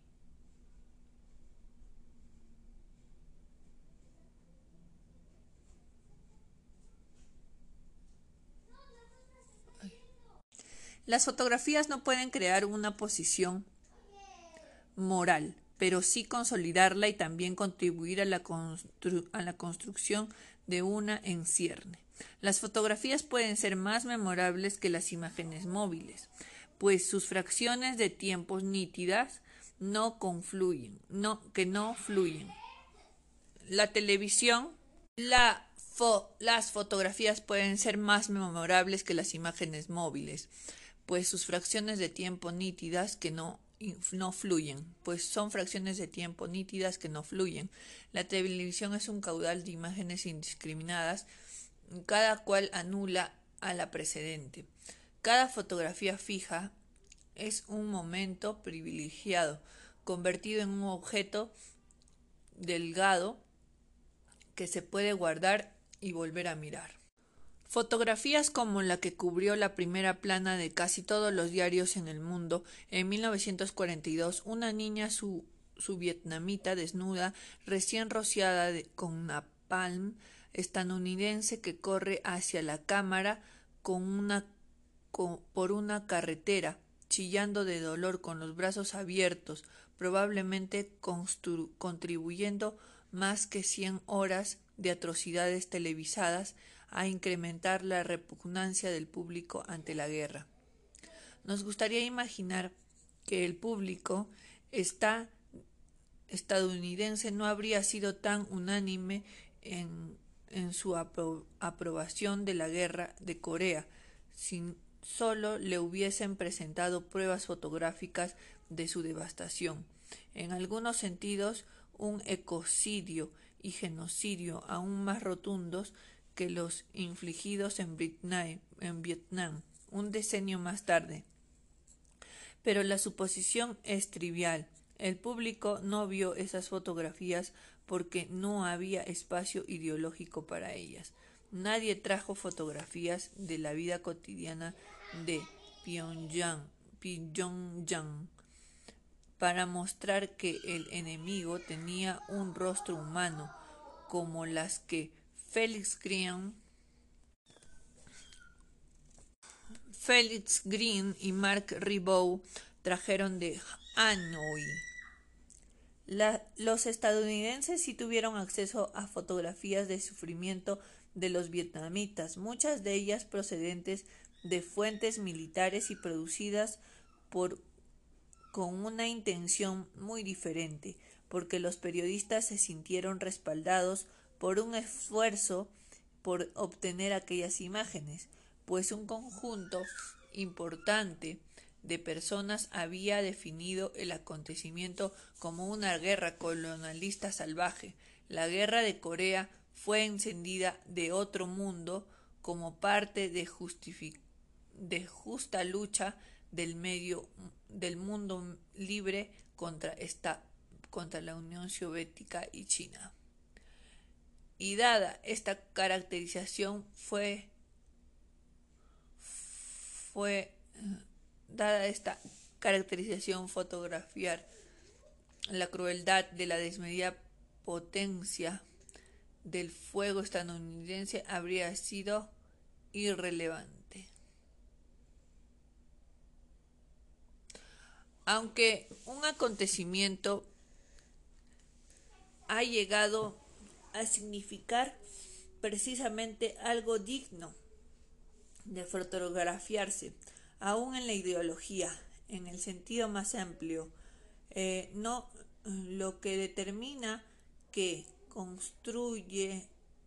Las fotografías no pueden crear una posición moral, pero sí consolidarla y también contribuir a la, constru- a la construcción de una en cierne. Las fotografías pueden ser más memorables que las imágenes móviles, pues sus fracciones de tiempos nítidas no confluyen, no, que no fluyen. La televisión, la fo- las fotografías pueden ser más memorables que las imágenes móviles, pues sus fracciones de tiempo nítidas que no, no fluyen, pues son fracciones de tiempo nítidas que no fluyen. La televisión es un caudal de imágenes indiscriminadas, cada cual anula a la precedente. Cada fotografía fija es un momento privilegiado, convertido en un objeto delgado que se puede guardar y volver a mirar. Fotografías como la que cubrió la primera plana de casi todos los diarios en el mundo en mil novecientos cuarenta y dos, una niña su, su vietnamita desnuda, recién rociada de, con napalm estadounidense que corre hacia la cámara con una, con, por una carretera, chillando de dolor con los brazos abiertos, probablemente contribuyendo más que cien horas de atrocidades televisadas a incrementar la repugnancia del público ante la guerra. Nos gustaría imaginar que el público está, estadounidense no habría sido tan unánime en, en su apro, aprobación de la guerra de Corea si solo le hubiesen presentado pruebas fotográficas de su devastación. En algunos sentidos, un ecocidio y genocidio aún más rotundos que los infligidos en Vietnam, en Vietnam un decenio más tarde. Pero la suposición es trivial. El público no vio esas fotografías porque no había espacio ideológico para ellas. Nadie trajo fotografías de la vida cotidiana de Pyongyang, Pyongyang para mostrar que el enemigo tenía un rostro humano, como las que Felix Green, Felix Green y Mark Ribot trajeron de Hanoi. La, los estadounidenses sí tuvieron acceso a fotografías de sufrimiento de los vietnamitas, muchas de ellas procedentes de fuentes militares y producidas por con una intención muy diferente, porque los periodistas se sintieron respaldados por un esfuerzo por obtener aquellas imágenes, pues un conjunto importante de personas había definido el acontecimiento como una guerra colonialista salvaje. La guerra de Corea fue encendida de otro mundo como parte de, de justa lucha del medio del mundo libre contra esta contra la Unión Soviética y China. Y dada esta caracterización fue fue dada esta caracterización fotografiar la crueldad de la desmedida potencia del fuego estadounidense habría sido irrelevante. Aunque un acontecimiento ha llegado a significar precisamente algo digno de fotografiarse, aún en la ideología, en el sentido más amplio, eh, no lo que determina que construye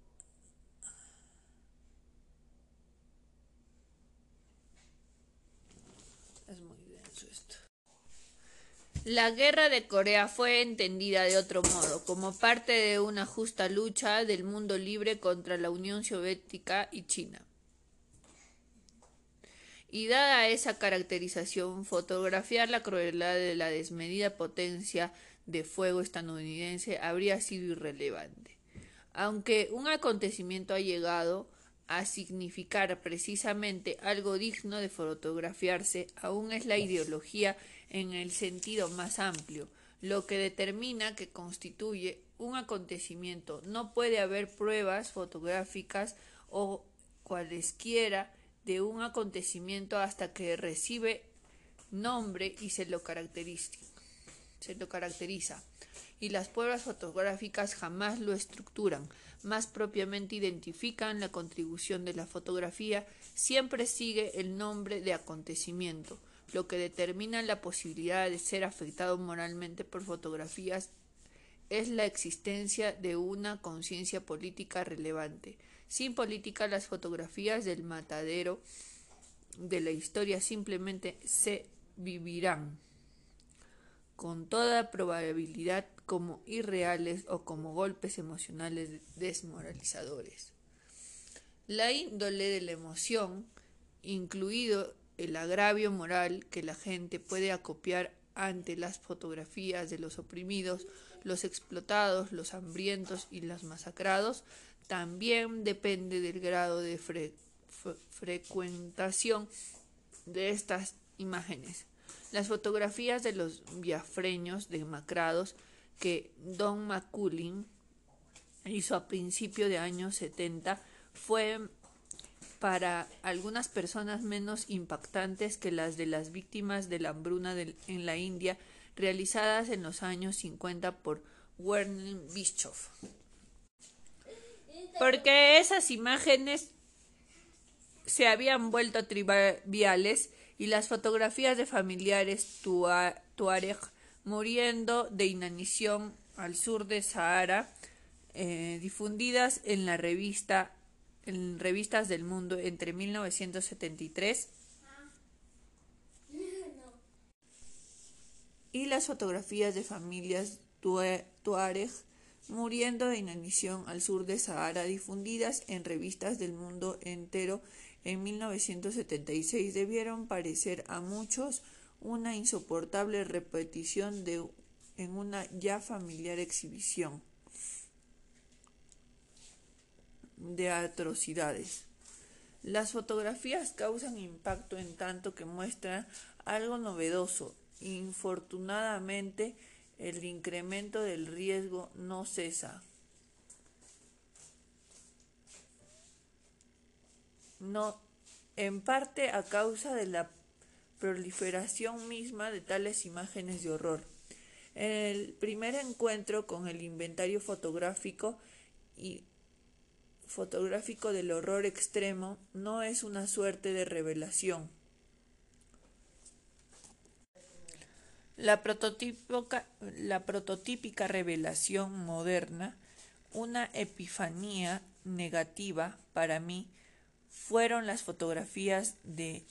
es muy denso esto. La guerra de Corea fue entendida de otro modo, como parte de una justa lucha del mundo libre contra la Unión Soviética y China. Y dada esa caracterización, fotografiar la crueldad de la desmedida potencia de fuego estadounidense habría sido irrelevante. Aunque un acontecimiento ha llegado a significar precisamente algo digno de fotografiarse, aún es la ideología en el sentido más amplio, lo que determina que constituye un acontecimiento. No puede haber pruebas fotográficas o cualesquiera de un acontecimiento hasta que recibe nombre y se lo caracteriza, se lo caracteriza. Y las pruebas fotográficas jamás lo estructuran, más propiamente identifican la contribución de la fotografía, siempre sigue el nombre de acontecimiento, Lo que determina la posibilidad de ser afectado moralmente por fotografías es la existencia de una conciencia política relevante. Sin política, las fotografías del matadero de la historia simplemente se vivirán, con toda probabilidad, como irreales o como golpes emocionales desmoralizadores. La índole de la emoción, incluido el agravio moral que la gente puede acopiar ante las fotografías de los oprimidos, los explotados, los hambrientos y los masacrados, también depende del grado de fre fre frecuentación de estas imágenes. Las fotografías de los biafreños demacrados que Don McCullin hizo a principios de años setenta fue para algunas personas menos impactantes que las de las víctimas de la hambruna de, en la India, realizadas en los años cincuenta por Werner Bischoff. Porque esas imágenes se habían vuelto triviales y las fotografías de familiares tuareg muriendo de inanición al sur de Sahara, eh, difundidas en la revista en revistas del mundo entre mil novecientos setenta y tres y las fotografías de familias tuareg muriendo de inanición al sur de Sahara, difundidas en revistas del mundo entero en mil novecientos setenta y seis, debieron parecer a muchos una insoportable repetición de en una ya familiar exhibición de atrocidades. Las fotografías causan impacto en tanto que muestran algo novedoso. Infortunadamente, el incremento del riesgo no cesa. No, en parte a causa de la proliferación misma de tales imágenes de horror. En el primer encuentro con el inventario fotográfico y fotográfico del horror extremo no es una suerte de revelación. La prototípica, la prototípica revelación moderna, una epifanía negativa para mí, fueron las fotografías de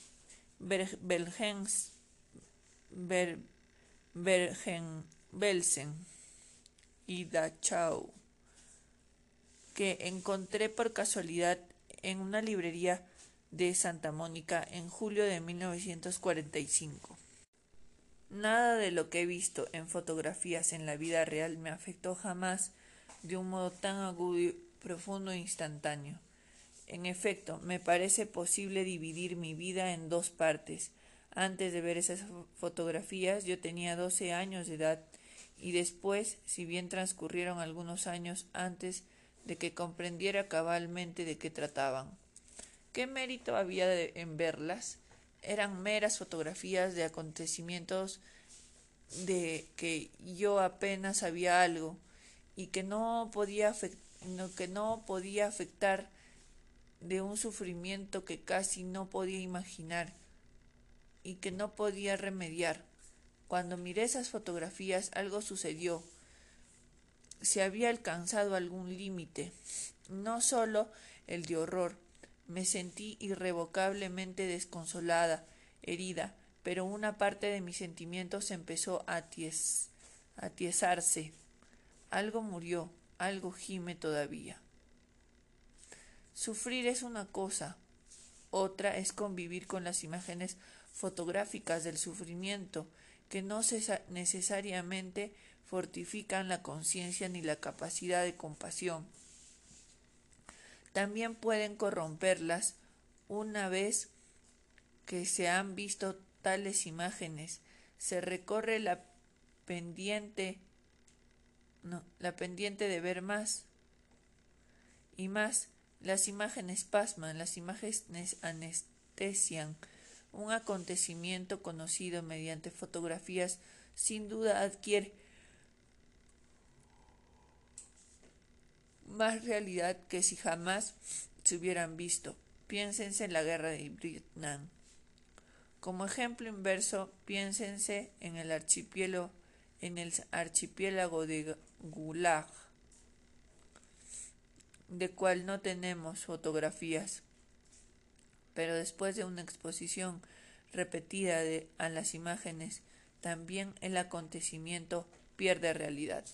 Bergen-Belsen y Dachau, que encontré por casualidad en una librería de Santa Mónica en julio de mil novecientos cuarenta y cinco. Nada de lo que he visto en fotografías en la vida real me afectó jamás de un modo tan agudo, profundo e instantáneo. En efecto, me parece posible dividir mi vida en dos partes. Antes de ver esas fotografías yo tenía doce años de edad y después, si bien transcurrieron algunos años antes de que comprendiera cabalmente de qué trataban. ¿Qué mérito había de, en verlas? Eran meras fotografías de acontecimientos de que yo apenas sabía algo y que no podía, que no podía afectar, de un sufrimiento que casi no podía imaginar y que no podía remediar. Cuando miré esas fotografías algo sucedió. Se había alcanzado algún límite, no solo el de horror. Me sentí irrevocablemente desconsolada, herida, pero una parte de mis sentimientos empezó a ties, a tiesarse. Algo murió, algo gime todavía. Sufrir es una cosa, otra es convivir con las imágenes fotográficas del sufrimiento, que no necesariamente fortifican la conciencia ni la capacidad de compasión. También pueden corromperlas una vez que se han visto tales imágenes. Se recorre la pendiente, no, la pendiente de ver más y más. Las imágenes pasman, las imágenes anestesian. Un acontecimiento conocido mediante fotografías sin duda adquiere más realidad que si jamás se hubieran visto. Piénsense en la guerra de Vietnam. Como ejemplo inverso, piénsense en el archipiélago, en el archipiélago de Gulag, de cual no tenemos fotografías, pero después de una exposición repetida de, a las imágenes, también el acontecimiento pierde realidad.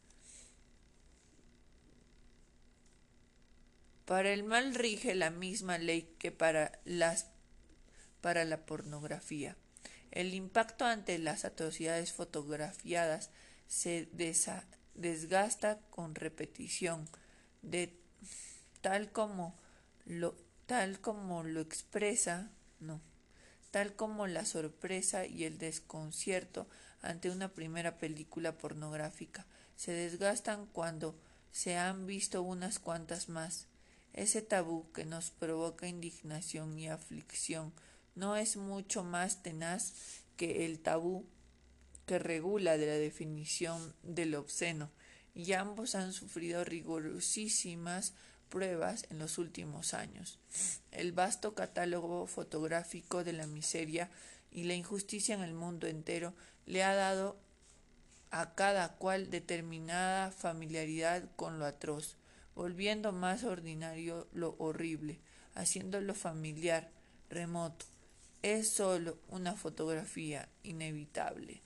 Para el mal rige la misma ley que para, las, para la pornografía. El impacto ante las atrocidades fotografiadas se desa, desgasta con repetición, de tal como lo, tal como lo expresa, no, tal como la sorpresa y el desconcierto ante una primera película pornográfica se desgastan cuando se han visto unas cuantas más. Ese tabú que nos provoca indignación y aflicción no es mucho más tenaz que el tabú que regula de la definición del obsceno, y ambos han sufrido rigurosísimas pruebas en los últimos años. El vasto catálogo fotográfico de la miseria y la injusticia en el mundo entero le ha dado a cada cual determinada familiaridad con lo atroz, volviendo más ordinario lo horrible, haciéndolo familiar, remoto. Es sólo una fotografía inevitable.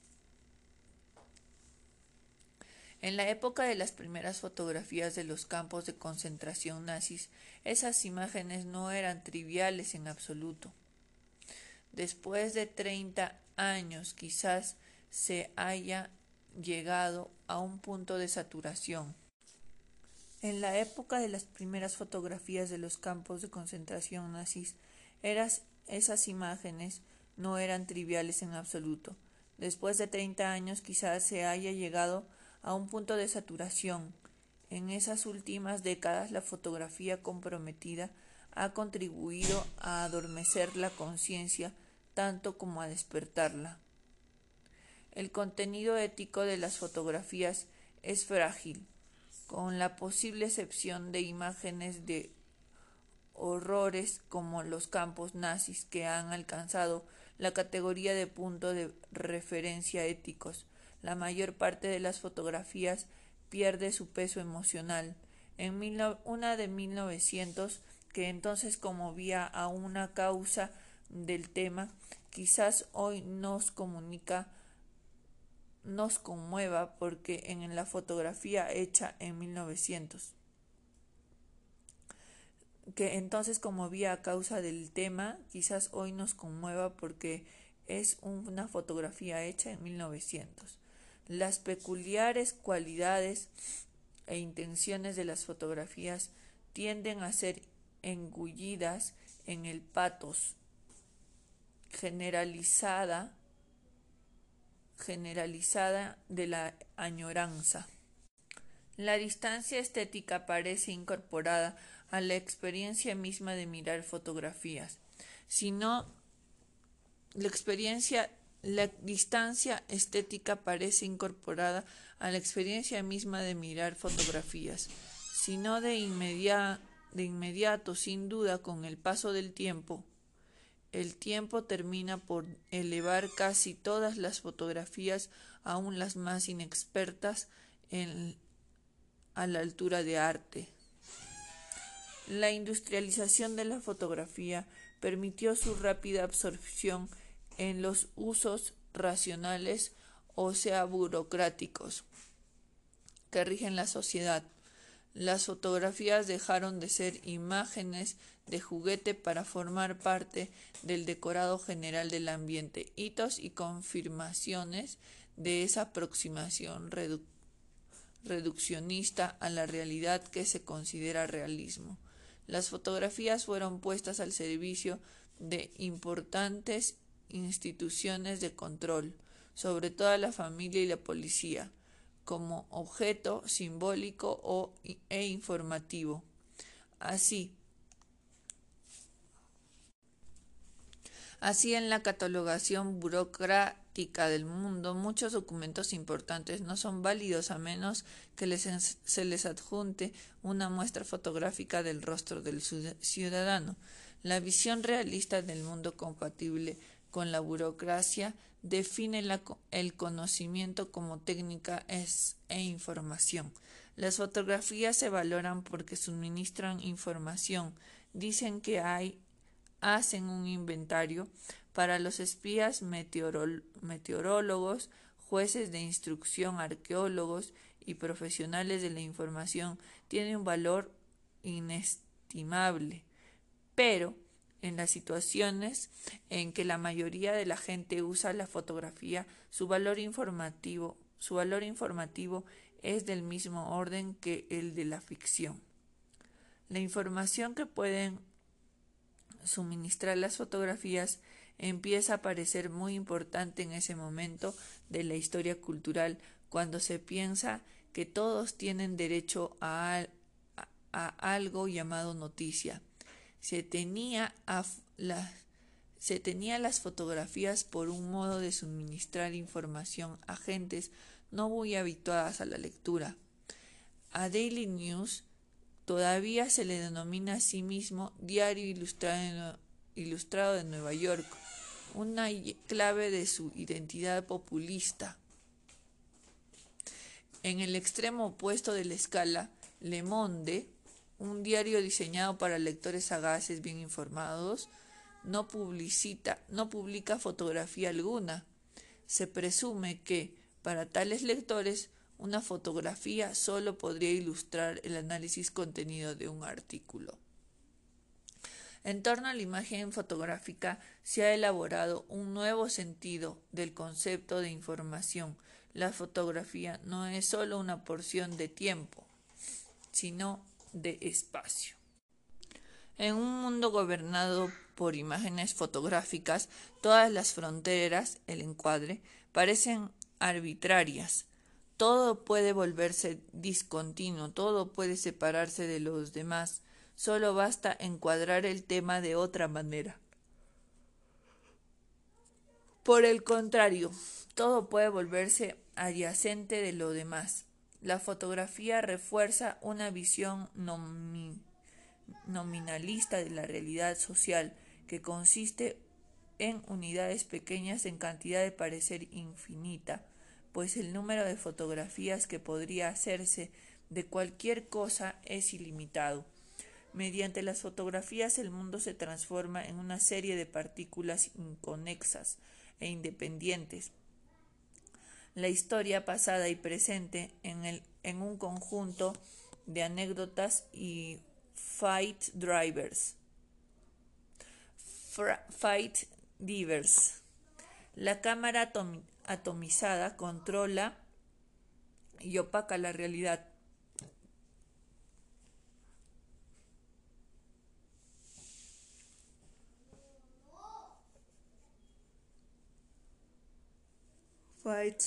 En la época de las primeras fotografías de los campos de concentración nazis, esas imágenes no eran triviales en absoluto. Después de treinta años quizás se haya llegado a un punto de saturación. En la época de las primeras fotografías de los campos de concentración nazis, eras, esas imágenes no eran triviales en absoluto. Después de treinta años quizás se haya llegado a un punto de saturación. En esas últimas décadas la fotografía comprometida ha contribuido a adormecer la conciencia tanto como a despertarla. El contenido ético de las fotografías es frágil, con la posible excepción de imágenes de horrores como los campos nazis que han alcanzado la categoría de punto de referencia éticos. La mayor parte de las fotografías pierde su peso emocional. En mil, una de mil novecientos, que entonces conmovía a una causa del tema, quizás hoy nos comunica nos conmueva porque en la fotografía hecha en mil novecientos, que entonces conmovía a causa del tema, quizás hoy nos conmueva porque es una fotografía hecha en mil novecientos. Las peculiares cualidades e intenciones de las fotografías tienden a ser engullidas en el patos generalizada generalizada de la añoranza. La distancia estética parece incorporada a la experiencia misma de mirar fotografías, sino la experiencia la distancia estética parece incorporada a la experiencia misma de mirar fotografías, sino de inmedia, de inmediato, sin duda, con el paso del tiempo. El tiempo termina por elevar casi todas las fotografías, aun las más inexpertas, en, a la altura de arte. La industrialización de la fotografía permitió su rápida absorción en los usos racionales, o sea, burocráticos, que rigen la sociedad. Las fotografías dejaron de ser imágenes de juguete para formar parte del decorado general del ambiente, hitos y confirmaciones de esa aproximación redu- reduccionista a la realidad que se considera realismo. Las fotografías fueron puestas al servicio de importantes instituciones de control, sobre todo la familia y la policía, como objeto simbólico o, e informativo. Así, así en la catalogación burocrática del mundo, muchos documentos importantes no son válidos a menos que les, se les adjunte una muestra fotográfica del rostro del ciudadano. La visión realista del mundo compatible con la burocracia, define la, el conocimiento como técnica es, e información. Las fotografías se valoran porque suministran información. Dicen que hay, hacen un inventario para los espías, meteorol, meteorólogos, jueces de instrucción, arqueólogos y profesionales de la información. Tiene un valor inestimable, pero en las situaciones en que la mayoría de la gente usa la fotografía, su valor informativo, su valor informativo es del mismo orden que el de la ficción. La información que pueden suministrar las fotografías empieza a parecer muy importante en ese momento de la historia cultural, cuando se piensa que todos tienen derecho a, a, a algo llamado noticia. Se tenía, a la, se tenía las fotografías por un modo de suministrar información a gentes no muy habituadas a la lectura. A Daily News todavía se le denomina a sí mismo Diario Ilustrado, Ilustrado de Nueva York, una clave de su identidad populista. En el extremo opuesto de la escala, Le Monde, un diario diseñado para lectores sagaces bien informados, no publicita, no publica fotografía alguna. Se presume que, para tales lectores, una fotografía solo podría ilustrar el análisis contenido de un artículo. En torno a la imagen fotográfica se ha elaborado un nuevo sentido del concepto de información. La fotografía no es solo una porción de tiempo, sino de espacio. En un mundo gobernado por imágenes fotográficas, todas las fronteras, el encuadre, parecen arbitrarias. Todo puede volverse discontinuo, todo puede separarse de los demás. Solo basta encuadrar el tema de otra manera. Por el contrario, todo puede volverse adyacente de lo demás. La fotografía refuerza una visión nomi- nominalista de la realidad social, que consiste en unidades pequeñas en cantidad de parecer infinita, pues el número de fotografías que podría hacerse de cualquier cosa es ilimitado. Mediante las fotografías el mundo se transforma en una serie de partículas inconexas e independientes. La historia pasada y presente en, el, en un conjunto de anécdotas y fight drivers. Fra, fight divers. La cámara atom, atomizada controla y opaca la realidad. Fight.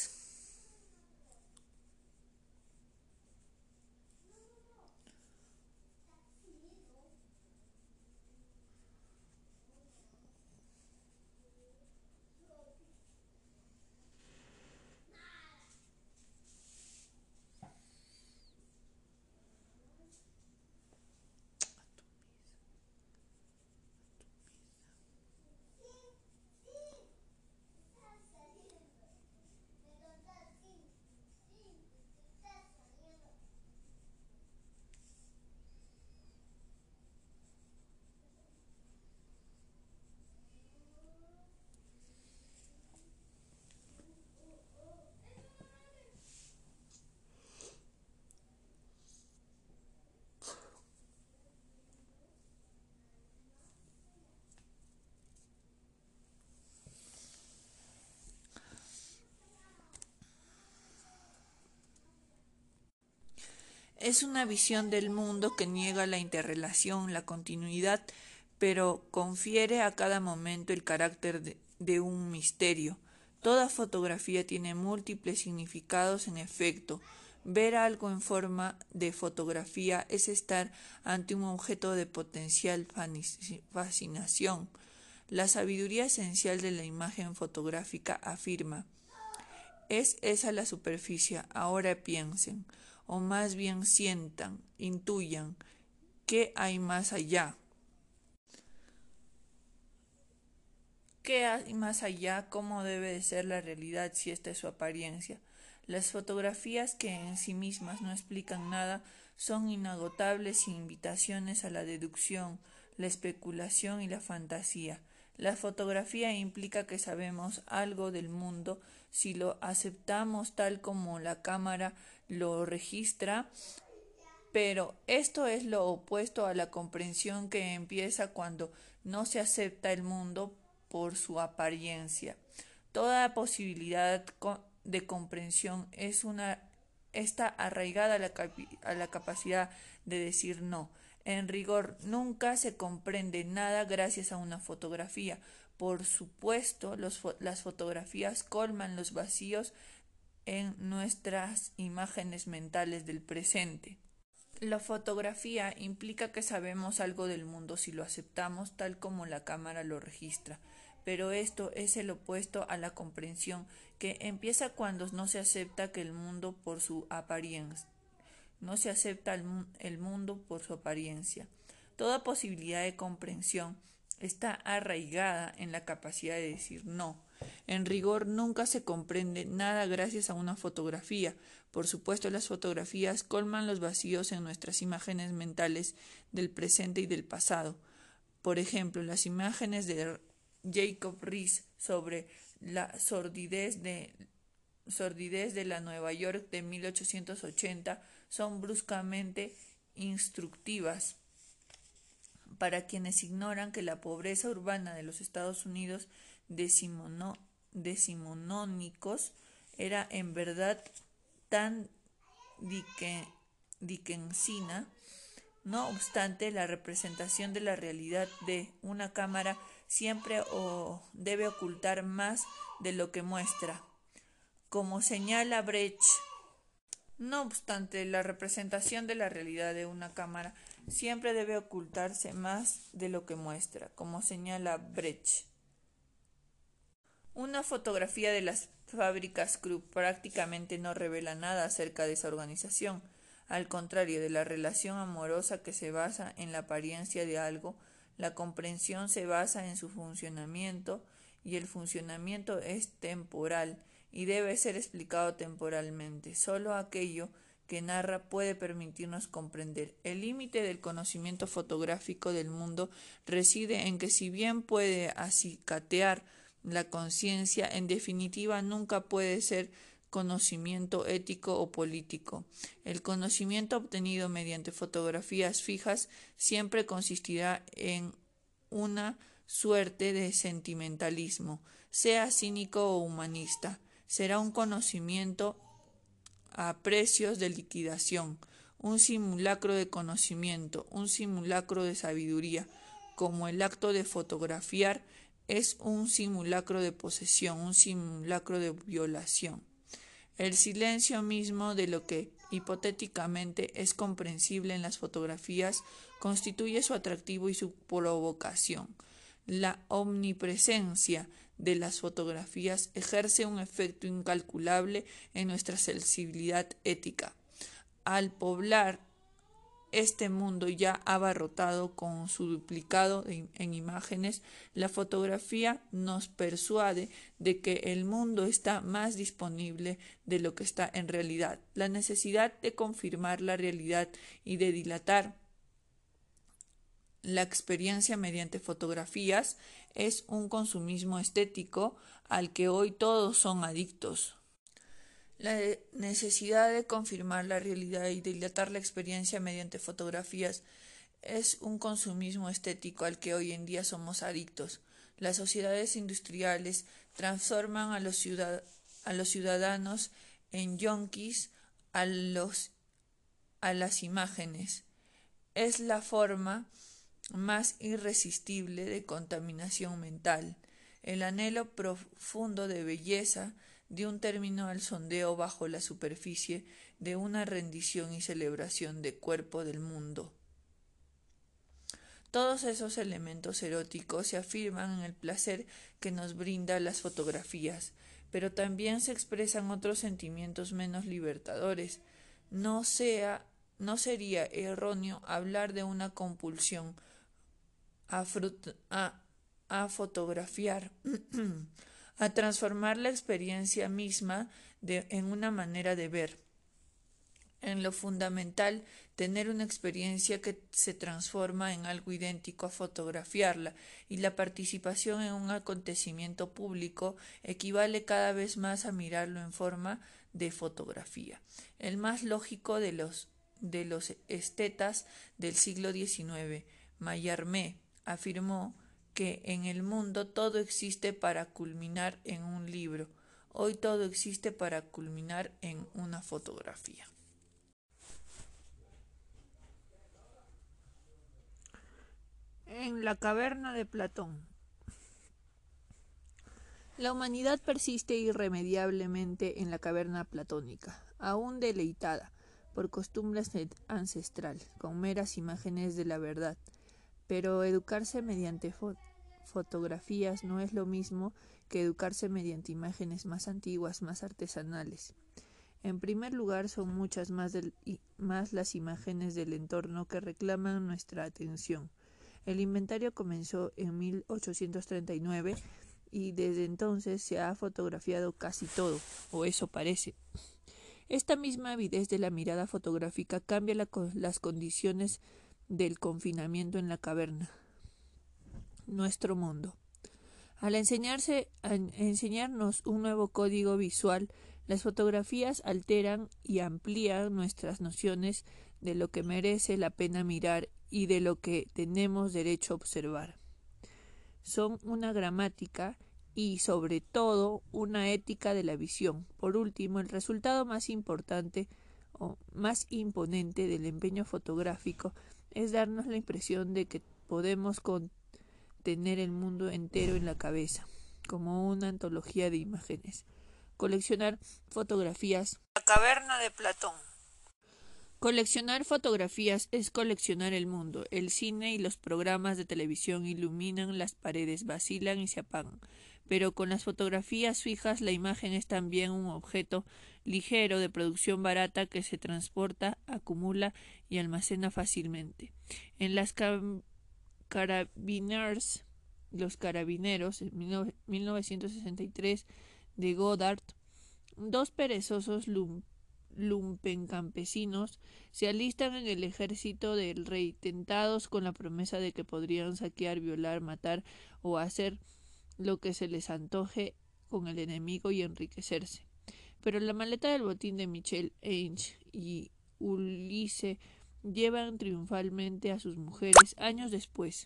Es una visión del mundo que niega la interrelación, la continuidad, pero confiere a cada momento el carácter de, de un misterio. Toda fotografía tiene múltiples significados en efecto. Ver algo en forma de fotografía es estar ante un objeto de potencial fascinación. La sabiduría esencial de la imagen fotográfica afirma: es esa la superficie, ahora piensen, o más bien sientan, intuyan, ¿qué hay más allá? ¿Qué hay más allá? ¿Cómo debe de ser la realidad si esta es su apariencia? Las fotografías que en sí mismas no explican nada son inagotables invitaciones a la deducción, la especulación y la fantasía. La fotografía implica que sabemos algo del mundo si lo aceptamos tal como la cámara lo registra, pero esto es lo opuesto a la comprensión que empieza cuando no se acepta el mundo por su apariencia. Toda posibilidad de comprensión es una está arraigada a la, a la capacidad de decir no. En rigor, nunca se comprende nada gracias a una fotografía. Por supuesto, los, las fotografías colman los vacíos en nuestras imágenes mentales del presente. La fotografía implica que sabemos algo del mundo si lo aceptamos tal como la cámara lo registra, pero esto es el opuesto a la comprensión, que empieza cuando no se acepta que el mundo por su apariencia, no se acepta el, el mundo por su apariencia. Toda posibilidad de comprensión está arraigada en la capacidad de decir no. En rigor, nunca se comprende nada gracias a una fotografía. Por supuesto, las fotografías colman los vacíos en nuestras imágenes mentales del presente y del pasado. Por ejemplo, las imágenes de Jacob Riis sobre la sordidez de, sordidez de la Nueva York de mil ochocientos ochenta son bruscamente instructivas para quienes ignoran que la pobreza urbana de los Estados Unidos decimonó, decimonónicos era en verdad tan dique, dickensina. No obstante, la representación de la realidad de una cámara siempre o debe ocultar más de lo que muestra, como señala Brecht. No obstante, la representación de la realidad de una cámara siempre debe ocultarse más de lo que muestra, como señala Brecht. Una fotografía de las fábricas Krupp prácticamente no revela nada acerca de esa organización. Al contrario de la relación amorosa que se basa en la apariencia de algo, la comprensión se basa en su funcionamiento, y el funcionamiento es temporal y debe ser explicado temporalmente. Solo aquello que narra puede permitirnos comprender. El límite del conocimiento fotográfico del mundo reside en que, si bien puede acicatear la conciencia, en definitiva nunca puede ser conocimiento ético o político. El conocimiento obtenido mediante fotografías fijas siempre consistirá en una suerte de sentimentalismo, sea cínico o humanista. Será un conocimiento a precios de liquidación, un simulacro de conocimiento, un simulacro de sabiduría, como el acto de fotografiar es un simulacro de posesión, un simulacro de violación. El silencio mismo de lo que hipotéticamente es comprensible en las fotografías constituye su atractivo y su provocación. La omnipresencia de las fotografías ejerce un efecto incalculable en nuestra sensibilidad ética. Al poblar este mundo ya abarrotado con su duplicado de, en imágenes, la fotografía nos persuade de que el mundo está más disponible de lo que está en realidad. La necesidad de confirmar la realidad y de dilatar la experiencia mediante fotografías es un consumismo estético al que hoy todos son adictos. La necesidad de confirmar la realidad y dilatar la experiencia mediante fotografías es un consumismo estético al que hoy en día somos adictos. Las sociedades industriales transforman a los, ciudad- a los ciudadanos en yonkis a, los, a las imágenes. Es la forma más irresistible de contaminación mental. El anhelo profundo de belleza de un término al sondeo bajo la superficie de una rendición y celebración de cuerpo del mundo. Todos esos elementos eróticos se afirman en el placer que nos brinda las fotografías, pero también se expresan otros sentimientos menos libertadores. No sea, no sería erróneo hablar de una compulsión a, frut, a a fotografiar, a transformar la experiencia misma de, en una manera de ver. En lo fundamental, tener una experiencia que se transforma en algo idéntico a fotografiarla, y la participación en un acontecimiento público equivale cada vez más a mirarlo en forma de fotografía. El más lógico de los, de los estetas del siglo diecinueve, Mallarmé, afirmó que en el mundo todo existe para culminar en un libro. Hoy todo existe para culminar en una fotografía. En la caverna de Platón. La humanidad persiste irremediablemente en la caverna platónica, aún deleitada por costumbres ancestral, con meras imágenes de la verdad. Pero educarse mediante fo fotografías no es lo mismo que educarse mediante imágenes más antiguas, más artesanales. En primer lugar, son muchas más, del, y, más las imágenes del entorno que reclaman nuestra atención. El inventario comenzó en mil ochocientos treinta y nueve y desde entonces se ha fotografiado casi todo, o eso parece. Esta misma avidez de la mirada fotográfica cambia la, las condiciones del confinamiento en la caverna, nuestro mundo. Al enseñarse, a enseñarnos un nuevo código visual, las fotografías alteran y amplían nuestras nociones de lo que merece la pena mirar y de lo que tenemos derecho a observar. Son una gramática y, sobre todo, una ética de la visión. Por último, el resultado más importante o más imponente del empeño fotográfico es darnos la impresión de que podemos contener el mundo entero en la cabeza, como una antología de imágenes. Coleccionar fotografías. La caverna de Platón. Coleccionar fotografías es coleccionar el mundo. El cine y los programas de televisión iluminan las paredes, vacilan y se apagan. Pero con las fotografías fijas la imagen es también un objeto ligero de producción barata que se transporta, acumula y almacena fácilmente. En las Carabiners, los carabineros, en mil novecientos sesenta y tres, de Godard, dos perezosos lump lumpencampesinos se alistan en el ejército del rey, tentados con la promesa de que podrían saquear, violar, matar o hacer lo que se les antoje con el enemigo y enriquecerse. Pero la maleta del botín de Michel Ainge y Ulises llevan triunfalmente a sus mujeres años después.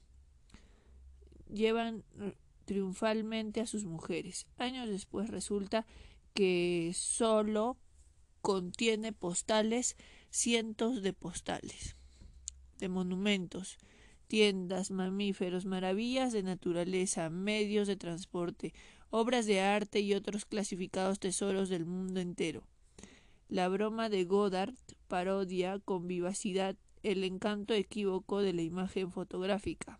Llevan triunfalmente a sus mujeres. Años después resulta que solo contiene postales, cientos de postales, de monumentos, tiendas, mamíferos, maravillas de naturaleza, medios de transporte, obras de arte y otros clasificados tesoros del mundo entero. La broma de Godard parodia con vivacidad el encanto equívoco de la imagen fotográfica.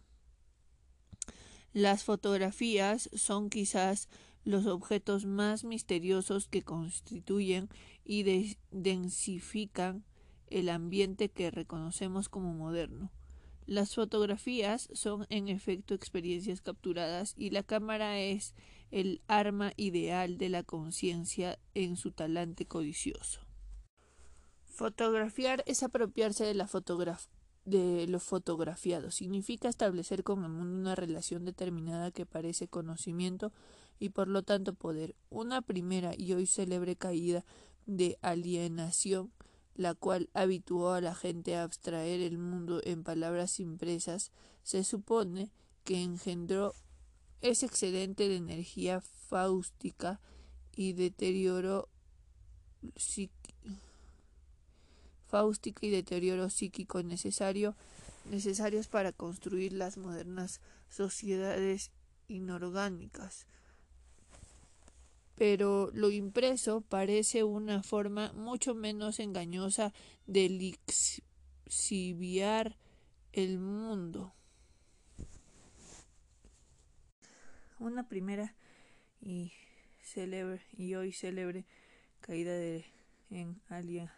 Las fotografías son quizás los objetos más misteriosos que constituyen y de densifican el ambiente que reconocemos como moderno. Las fotografías son en efecto experiencias capturadas y la cámara es el arma ideal de la conciencia en su talante codicioso. Fotografiar es apropiarse de la fotografía de lo fotografiado. Significa establecer con el mundo una relación determinada que parece conocimiento y por lo tanto poder. Una primera y hoy célebre caída de alienación, la cual habituó a la gente a abstraer el mundo en palabras impresas, se supone que engendró ese excedente de energía fáustica y deterioro psíquico fáustica y deterioro psíquico necesario, necesarios para construir las modernas sociedades inorgánicas. Pero lo impreso parece una forma mucho menos engañosa de lixiviar el mundo. Una primera y célebre y hoy célebre caída de en Alien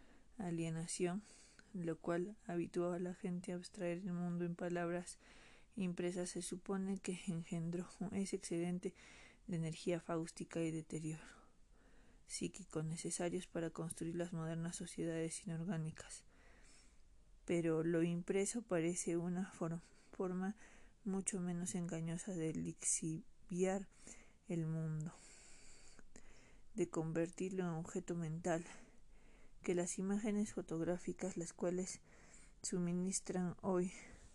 alienación, lo cual habituó a la gente a abstraer el mundo en palabras impresa se supone que engendró ese excedente de energía fáustica y deterioro psíquico necesarios para construir las modernas sociedades inorgánicas. Pero lo impreso parece una for- forma mucho menos engañosa de lixiviar el mundo, de convertirlo en objeto mental, que las imágenes fotográficas, las cuales suministran hoy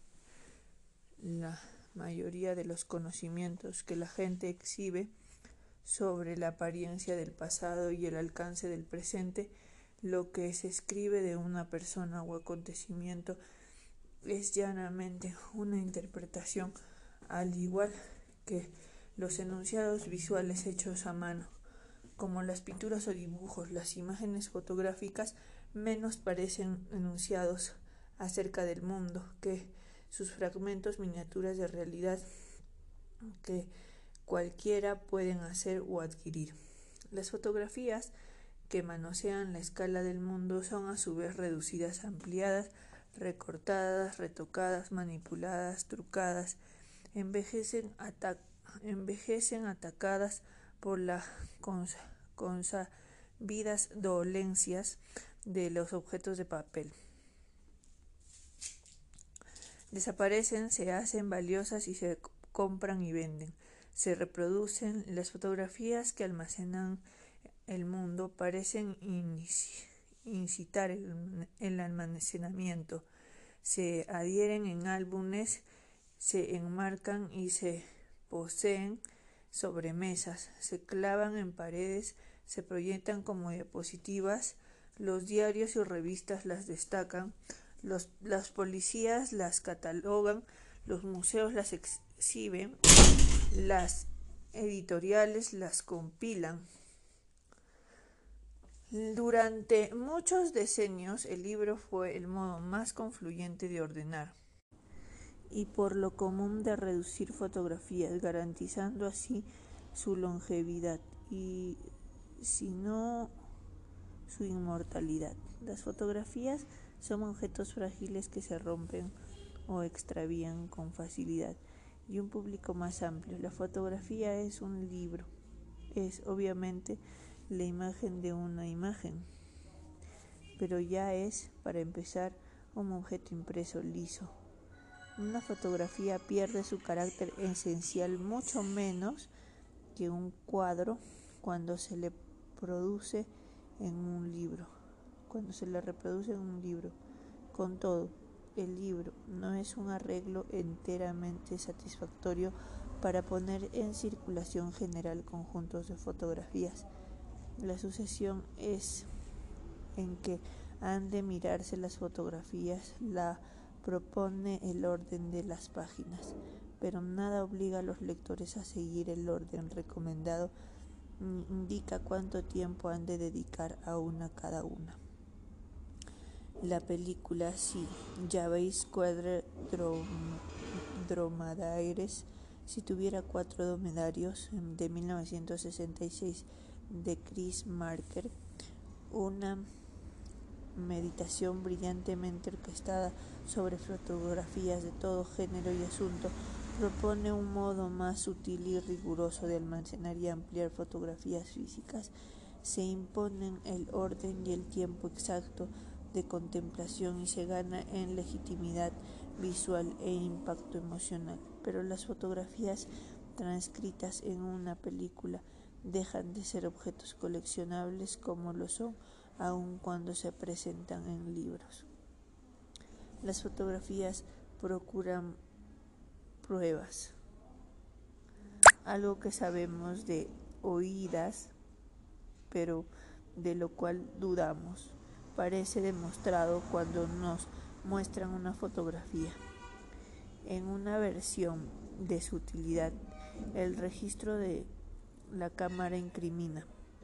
la mayoría de los conocimientos que la gente exhibe sobre la apariencia del pasado y el alcance del presente. Lo que se escribe de una persona o acontecimiento es llanamente una interpretación, al igual que los enunciados visuales hechos a mano, como las pinturas o dibujos. Las imágenes fotográficas menos parecen enunciados acerca del mundo que sus fragmentos miniaturas de realidad que cualquiera pueden hacer o adquirir. Las fotografías que manosean la escala del mundo son a su vez reducidas, ampliadas, recortadas, retocadas, manipuladas, trucadas, envejecen, ata- envejecen atacadas por las cons- consabidas dolencias de los objetos de papel. Desaparecen, se hacen valiosas y se compran y venden. Se reproducen. Las fotografías que almacenan el mundo parecen inici- incitar el, el almacenamiento. Se adhieren en álbumes, se enmarcan y se poseen sobre mesas, se clavan en paredes, se proyectan como diapositivas. Los diarios y revistas las destacan. Los, las policías las catalogan, los museos las exhiben, las editoriales las compilan. Durante muchos decenios el libro fue el modo más confluyente de ordenar y por lo común de reducir fotografías, garantizando así su longevidad y, si no, su inmortalidad. Las fotografías son objetos frágiles que se rompen o extravían con facilidad y un público más amplio. La fotografía es un libro, es obviamente la imagen de una imagen, pero ya es, para empezar, un objeto impreso liso. Una fotografía pierde su carácter esencial mucho menos que un cuadro cuando se le produce en un libro, cuando se le reproduce en un libro. Con todo, el libro no es un arreglo enteramente satisfactorio para poner en circulación general conjuntos de fotografías. La sucesión es en que han de mirarse las fotografías, la propone el orden de las páginas, pero nada obliga a los lectores a seguir el orden recomendado ni indica cuánto tiempo han de dedicar a una cada una. La película Si ya veis cuatro dromedarios, si tuviera cuatro dromedarios, de mil novecientos sesenta y seis, de Chris Marker, una meditación brillantemente orquestada sobre fotografías de todo género y asunto, propone un modo más sutil y riguroso de almacenar y ampliar fotografías físicas. Se imponen el orden y el tiempo exacto de contemplación y se gana en legitimidad visual e impacto emocional. Pero las fotografías transcritas en una película dejan de ser objetos coleccionables como lo son aun cuando se presentan en libros. Las fotografías procuran pruebas, algo que sabemos de oídas, pero de lo cual dudamos. Parece demostrado cuando nos muestran una fotografía. En una versión de su utilidad, el registro de la cámara incrimina.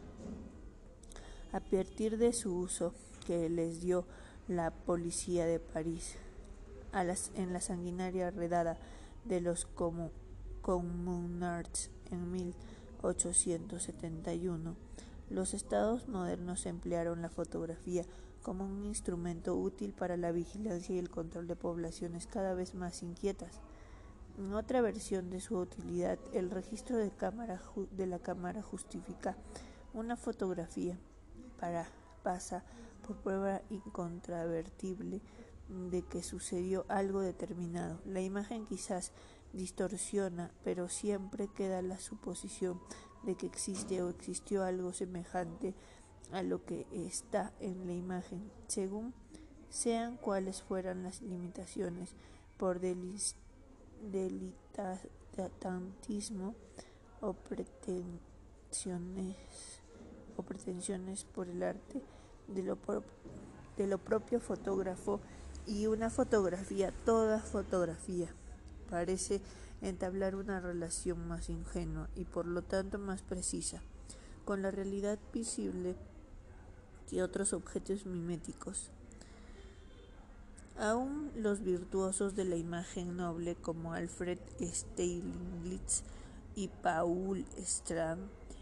A partir de su uso que les dio la policía de París a las, en la sanguinaria redada de los comu, Communards en mil ochocientos setenta y uno, los estados modernos emplearon la fotografía como un instrumento útil para la vigilancia y el control de poblaciones cada vez más inquietas. En otra versión de su utilidad, el registro de, cámara de la cámara justifica una fotografía para pasa por prueba incontrovertible de que sucedió algo determinado. La imagen quizás distorsiona, pero siempre queda la suposición de que existe o existió algo semejante a lo que está en la imagen, según sean cuales fueran las limitaciones por diletantismo o pretensiones o pretensiones por el arte de lo, pro, de lo propio fotógrafo. Y una fotografía, toda fotografía, parece entablar una relación más ingenua y por lo tanto más precisa con la realidad visible que otros objetos miméticos. Aún los virtuosos de la imagen noble como Alfred Stieglitz y Paul Strand,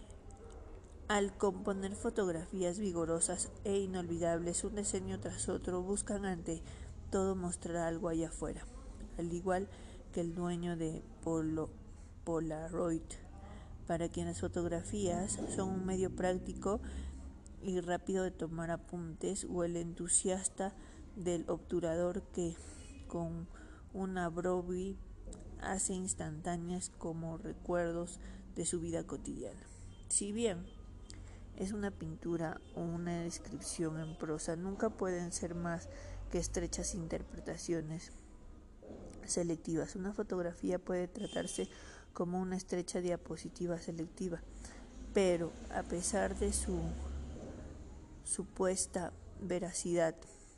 al componer fotografías vigorosas e inolvidables un diseño tras otro, buscan ante todo mostrar algo allá afuera, al igual que el dueño de Polo, Polaroid, para quien las fotografías son un medio práctico y rápido de tomar apuntes, o el entusiasta del obturador que con una Broadway hace instantáneas como recuerdos de su vida cotidiana. Si bien es una pintura o una descripción en prosa, nunca pueden ser más que estrechas interpretaciones selectivas. Una fotografía puede tratarse como una estrecha diapositiva selectiva, pero a pesar de su supuesta veracidad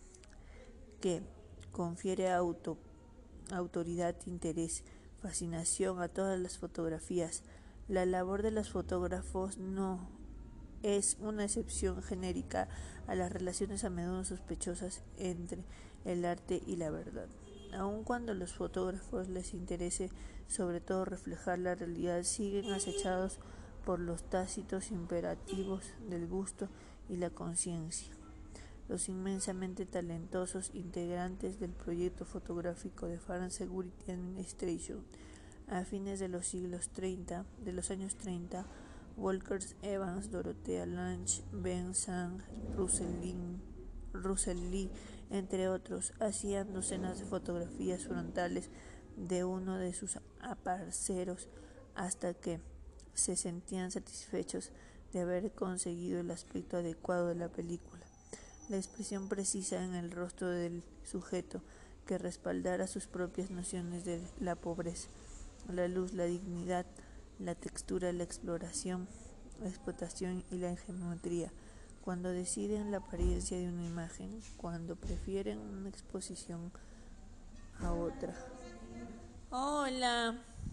que confiere auto, autoridad, interés, fascinación a todas las fotografías, la labor de los fotógrafos no es una excepción genérica a las relaciones a menudo sospechosas entre el arte y la verdad. Aun cuando a los fotógrafos les interese sobre todo reflejar la realidad, siguen acechados por los tácitos imperativos del gusto y la conciencia. Los inmensamente talentosos integrantes del proyecto fotográfico de Farm Security Administration a fines de los siglos treinta, de los años treinta, Walker Evans, Dorothea Lange, Ben Sang, Russell Lee, Russell Lee, entre otros, hacían docenas de fotografías frontales de uno de sus aparceros hasta que se sentían satisfechos de haber conseguido el aspecto adecuado de la película, la expresión precisa en el rostro del sujeto que respaldara sus propias nociones de la pobreza, la luz, la dignidad, la textura, la exploración, la explotación y la geometría, cuando deciden la apariencia de una imagen, cuando prefieren una exposición a otra. Hola.